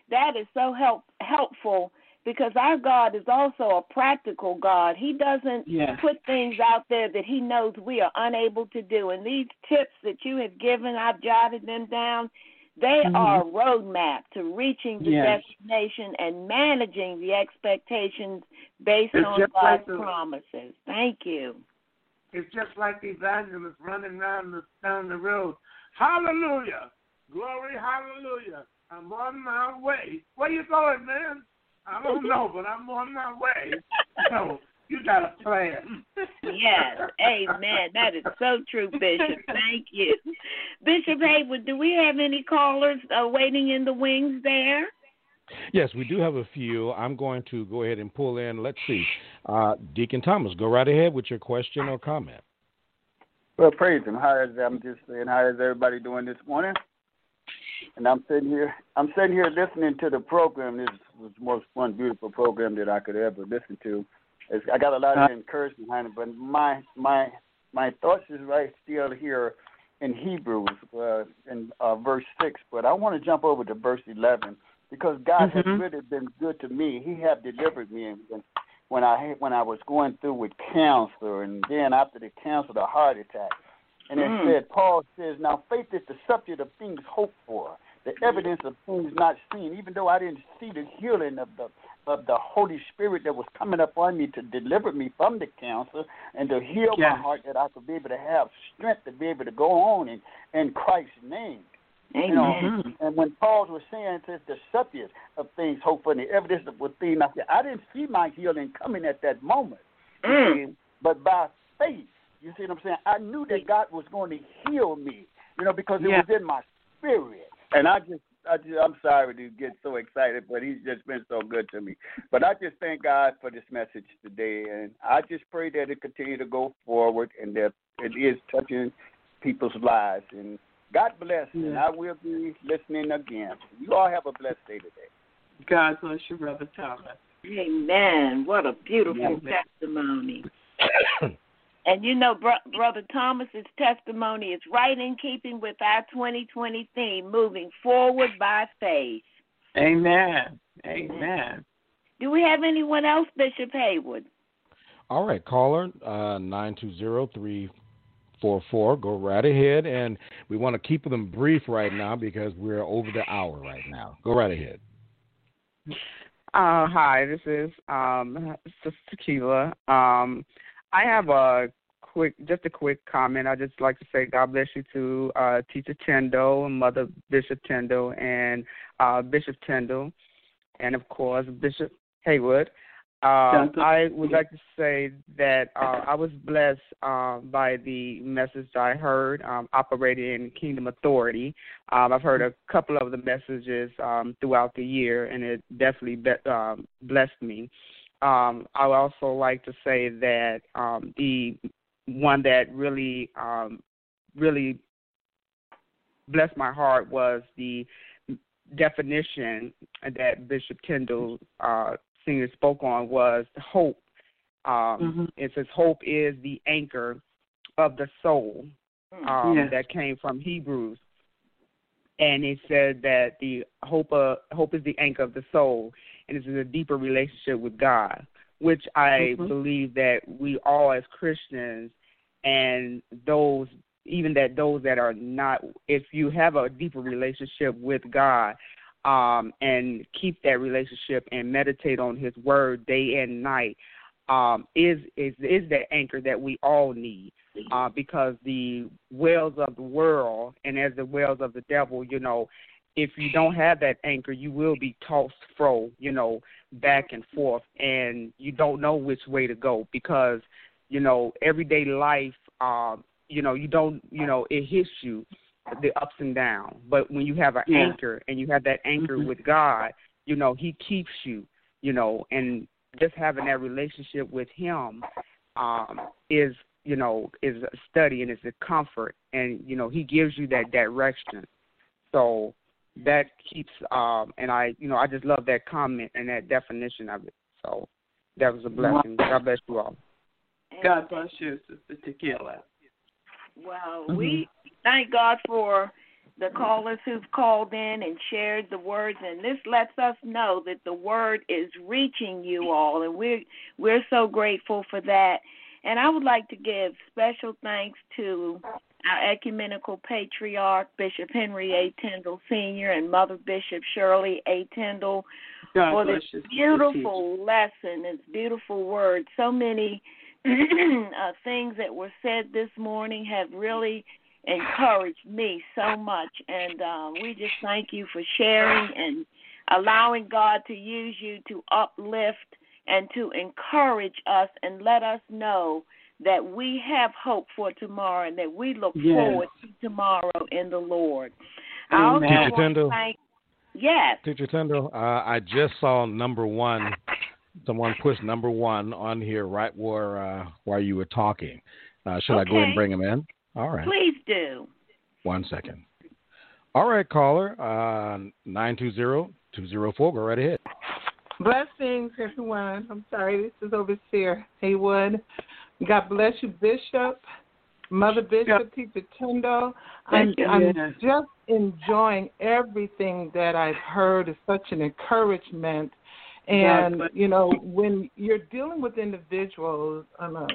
that is so helpful because our God is also a practical God. He doesn't put things out there that he knows we are unable to do. And these tips that you have given, I've jotted them down. They are a roadmap to reaching the destination and managing the expectations based on God's promises. Thank you. It's just like the evangelist running down the road. Hallelujah. Glory, hallelujah. I'm on my way. Where you going, man? I don't know, but I'm on my way. So you got a plan. Yes, amen. That is so true, Bishop. Thank you. Bishop Haywood, do we have any callers waiting in the wings there? Yes, we do have a few. I'm going to go ahead and pull in. Let's see. Deacon Thomas, go right ahead with your question or comment. Well, praise him. I'm just saying, how is everybody doing this morning? And I'm sitting here listening to the program. This was the most fun, beautiful program that I could ever listen to. I got a lot of encouragement behind it, but my thoughts is right still here in Hebrews in verse 6. But I want to jump over to verse 11 because God has really been good to me. He have delivered me when I was going through with cancer, and then after the cancer, the heart attack. And it said, Paul says, now faith is the subject of things hoped for, the evidence of things not seen. Even though I didn't see the healing of the Holy Spirit that was coming upon me to deliver me from the cancer and to heal my heart, that I could be able to have strength to be able to go on in Christ's name. Amen. You know, and when Paul was saying it's the subject of things hoped for and the evidence of things not seen, I didn't see my healing coming at that moment. But by faith, you see what I'm saying? I knew that God was going to heal me, because it was in my spirit. And I'm sorry to get so excited, but he's just been so good to me. But I just thank God for this message today, and I just pray that it continue to go forward and that it is touching people's lives. And God bless, and I will be listening again. You all have a blessed day today. God bless you, Brother Thomas. Amen. What a beautiful testimony. And Brother Thomas's testimony is right in keeping with our 2020 theme, moving forward by faith. Amen. Amen. Do we have anyone else, Bishop Haywood? All right, caller, 920-344. Go right ahead, and we want to keep them brief right now because we're over the hour right now. Go right ahead. Hi, this is Sister Tequila. I have a quick comment. I'd just like to say God bless you to Teacher Tyndall, Mother Bishop Tyndall, and Bishop Tyndall, and of course Bishop Haywood. I would like to say that I was blessed by the message I heard operating in Kingdom Authority. I've heard a couple of the messages throughout the year, and it definitely blessed me. I would also like to say that the one that really blessed my heart was the definition that Bishop Tyndall Senior spoke on was hope. It says hope is the anchor of the soul. That came from Hebrews. And it said that the hope is the anchor of the soul, and it's a deeper relationship with God, which I believe that we all as Christians and those that are not, if you have a deeper relationship with God, and keep that relationship and meditate on His Word day and night, is that anchor that we all need. Because the wells of the world and as the wells of the devil, if you don't have that anchor, you will be tossed back and forth, and you don't know which way to go because, everyday life, you don't, it hits you, the ups and downs. But when you have an anchor and you have that anchor with God, He keeps you, and just having that relationship with Him is a study and is a comfort, and He gives you that direction. So that keeps, and I just love that comment and that definition of it. So that was a blessing. God bless you all. God bless you, Sister Tequila. Well, we thank God for the callers who've called in and shared the words, and this lets us know that the word is reaching you all, and we're so grateful for that. And I would like to give special thanks to our ecumenical patriarch, Bishop Henry A. Tyndall Sr. and Mother Bishop Shirley A. Tyndall for this beautiful lesson, this beautiful word. So many things that were said this morning have really encouraged me so much, and we just thank you for sharing and allowing God to use you to uplift and to encourage us and let us know that we have hope for tomorrow and that we look forward to tomorrow in the Lord. Teacher Tyndall. Yes. Teacher Tyndall, I just saw number one. Someone pushed number one on here right while you were talking. Should I go ahead and bring him in? All right. Please do. 1 second. All right, caller, 920-204. Go right ahead. Blessings, everyone. I'm sorry, this is Overseer Haywood. God bless you, Bishop, Mother Bishop, Teacher Tyndall. I'm just enjoying everything that I've heard. It's such an encouragement. And, you know, when you're dealing with individuals on a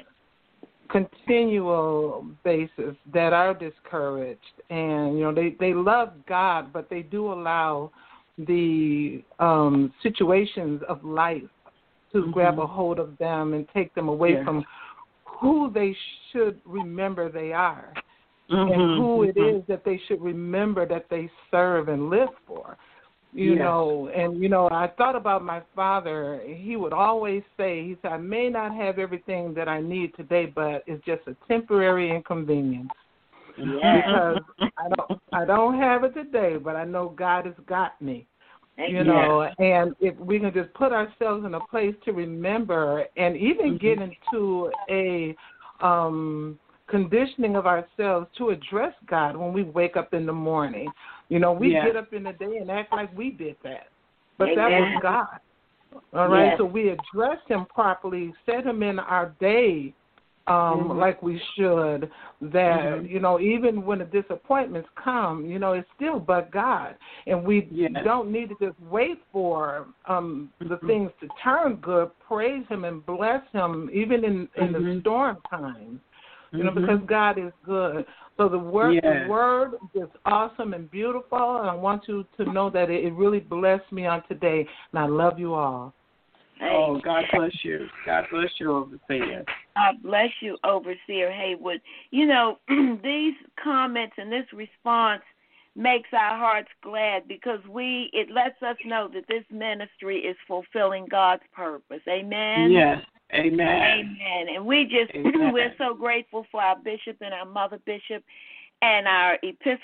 continual basis that are discouraged and, you know, they love God, but they do allow the situations of life to grab a hold of them and take them away from who they should remember they are and who it is that they should remember that they serve and live for. You know, and, you know, I thought about my father. He would always say, he said, I may not have everything that I need today, but it's just a temporary inconvenience. Because I don't have it today, but I know God has got me. You know, and if we can just put ourselves in a place to remember and even get into a conditioning of ourselves to address God when we wake up in the morning. You know, we get up in the day and act like we did that. But that was God. All right? So we address him properly, set him in our day like we should, that, you know, even when the disappointments come, you know, it's still but God. And we don't need to just wait for the things to turn good. Praise him and bless him even in the storm times, you know, because God is good. So the word is awesome and beautiful, and I want you to know that it really blessed me on today, and I love you all. Oh, God bless you. God bless you, Overseer. God bless you, Overseer Haywood. You know, these comments and this response makes our hearts glad because it lets us know that this ministry is fulfilling God's purpose. Amen? Yes. Amen. Amen. And we're so grateful for our bishop and our mother bishop and our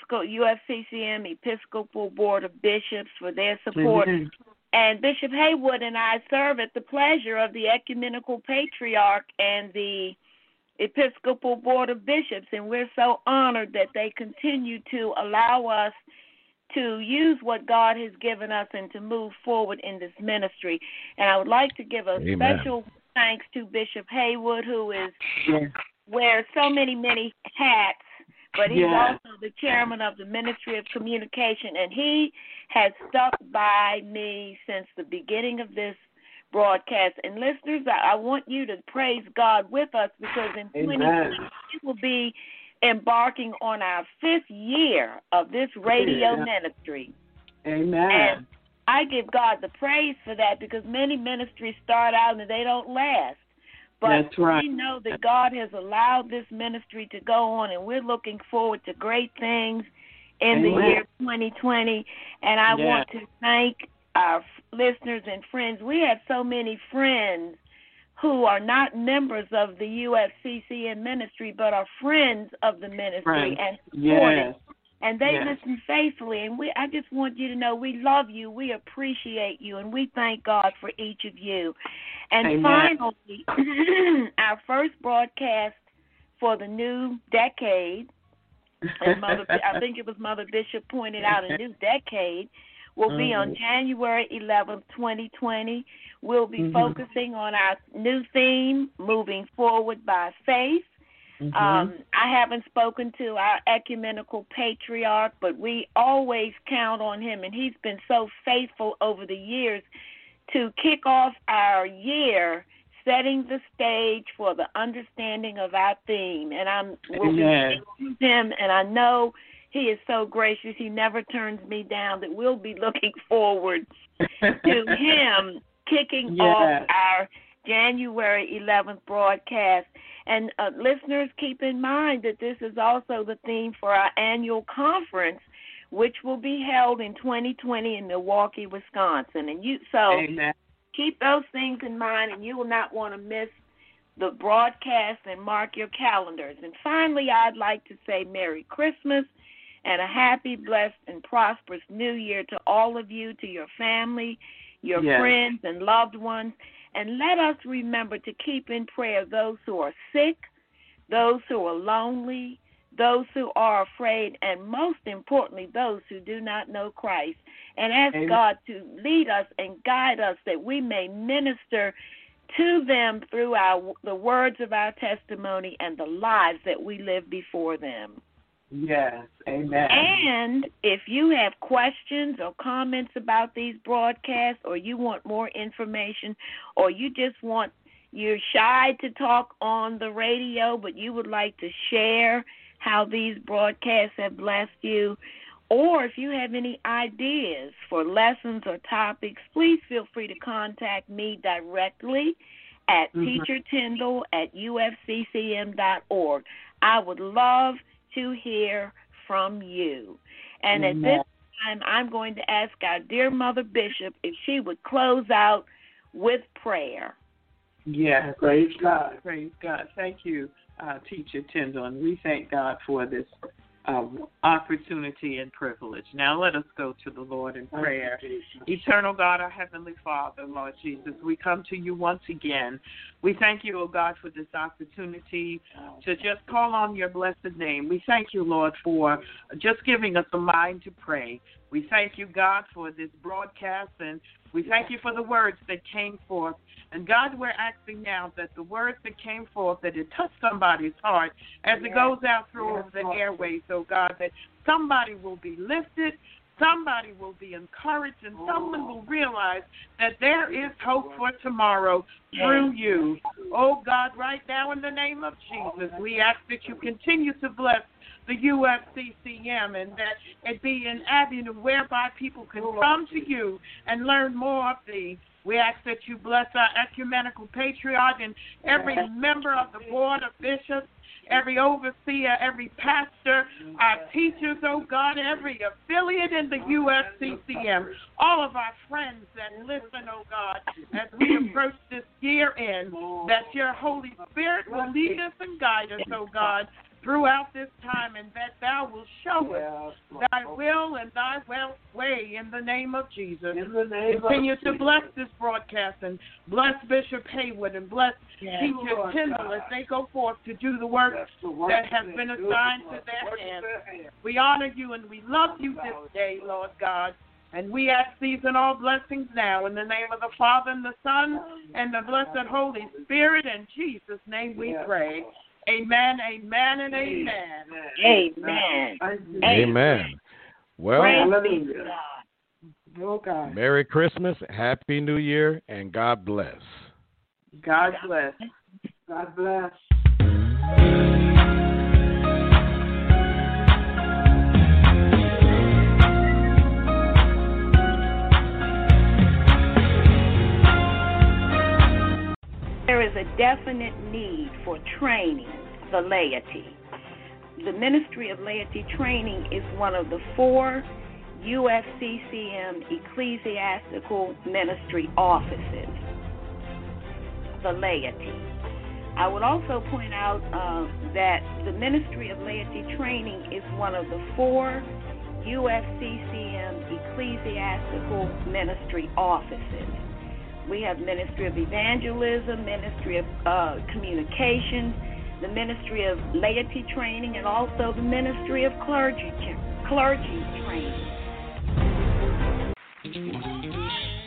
UFCCM Episcopal Board of Bishops for their support. And Bishop Haywood and I serve at the pleasure of the Ecumenical Patriarch and the Episcopal Board of Bishops, and we're so honored that they continue to allow us to use what God has given us and to move forward in this ministry. And I would like to give a special thanks to Bishop Haywood, who wears so many hats, but he's also the chairman of the Ministry of Communication, and he has stuck by me since the beginning of this broadcast. And listeners, I want you to praise God with us because in 2020 we will be embarking on our 5th year of this radio ministry. Amen. And I give God the praise for that because many ministries start out and they don't last. But we know that God has allowed this ministry to go on, and we're looking forward to great things in the year 2020. And I want to thank our listeners and friends. We have so many friends who are not members of the UFCCM ministry, but are friends of the ministry and support it. And they listen faithfully. And I just want you to know we love you, we appreciate you, and we thank God for each of you. And finally, our first broadcast for the new decade, and I think it was Mother Bishop pointed out, a new decade, will be on January 11th, 2020. We'll be focusing on our new theme, Moving Forward by Faith. I haven't spoken to our ecumenical patriarch, but we always count on him, and he's been so faithful over the years to kick off our year, setting the stage for the understanding of our theme. And we'll be with him, and I know he is so gracious. He never turns me down, that we'll be looking forward to him kicking off our January 11th broadcast. And listeners, keep in mind that this is also the theme for our annual conference, which will be held in 2020 in Milwaukee, Wisconsin. And keep those things in mind, and you will not want to miss the broadcast, and mark your calendars. And finally, I'd like to say Merry Christmas and a happy, blessed, and prosperous New Year to all of you, to your family, your friends, and loved ones. And let us remember to keep in prayer those who are sick, those who are lonely, those who are afraid, and most importantly, those who do not know Christ. And ask God to lead us and guide us, that we may minister to them through the words of our testimony and the lives that we live before them. Yes, amen. And if you have questions or comments about these broadcasts, or you want more information, or you're shy to talk on the radio, but you would like to share how these broadcasts have blessed you, or if you have any ideas for lessons or topics, please feel free to contact me directly at teachertyndall@ufccm.org. I would love to hear from you. And at this time, I'm going to ask our dear Mother Bishop if she would close out with prayer. Yes. Praise God. Praise God. Thank you, Teacher Tyndall. And we thank God for this opportunity and privilege. Now let us go to the Lord in prayer. Eternal God, our Heavenly Father, Lord Jesus, we come to you once again. We thank you, O God, for this opportunity to just call on your blessed name. We thank you, Lord, for just giving us a mind to pray. We thank you, God, for this broadcast, and we thank you for the words that came forth. And God, we're asking now that the words that came forth, that it touch somebody's heart as it goes out through the airways, oh God, that somebody will be lifted, somebody will be encouraged, and someone will realize that there is hope for tomorrow through you. Oh God, right now in the name of Jesus, we ask that you continue to bless the UFCCM, and that it be an avenue whereby people can come to you and learn more of thee. We ask that you bless our ecumenical patriarch and every member of the board of bishops, every overseer, every pastor, our teachers, oh God, every affiliate in the UFCCM, all of our friends that listen, oh God, as we approach this year end, that your Holy Spirit will lead us and guide us, oh God, throughout this time, and that thou will show us thy will and thy way in the name of Jesus. Continue to bless this broadcast, and bless Bishop Haywood, and bless Teacher Tyndall as they go forth to do the work that has been assigned to their hands. We honor you and we love you this day, Lord God. And we ask these and all blessings now in the name of the Father and the Son and the blessed Holy Spirit. In Jesus' name we pray. Amen, amen, and amen. Amen. Amen. Well, oh God. Merry Christmas, Happy New Year, and God bless. God bless. God bless. There is a definite need for training the laity. The Ministry of Laity Training is one of the 4 UFCCM ecclesiastical ministry offices. The laity. I would also point out that the Ministry of Laity Training is one of the 4 UFCCM ecclesiastical ministry offices. We have Ministry of Evangelism, Ministry of Communications, the Ministry of Laity Training, and also the Ministry of Clergy Training.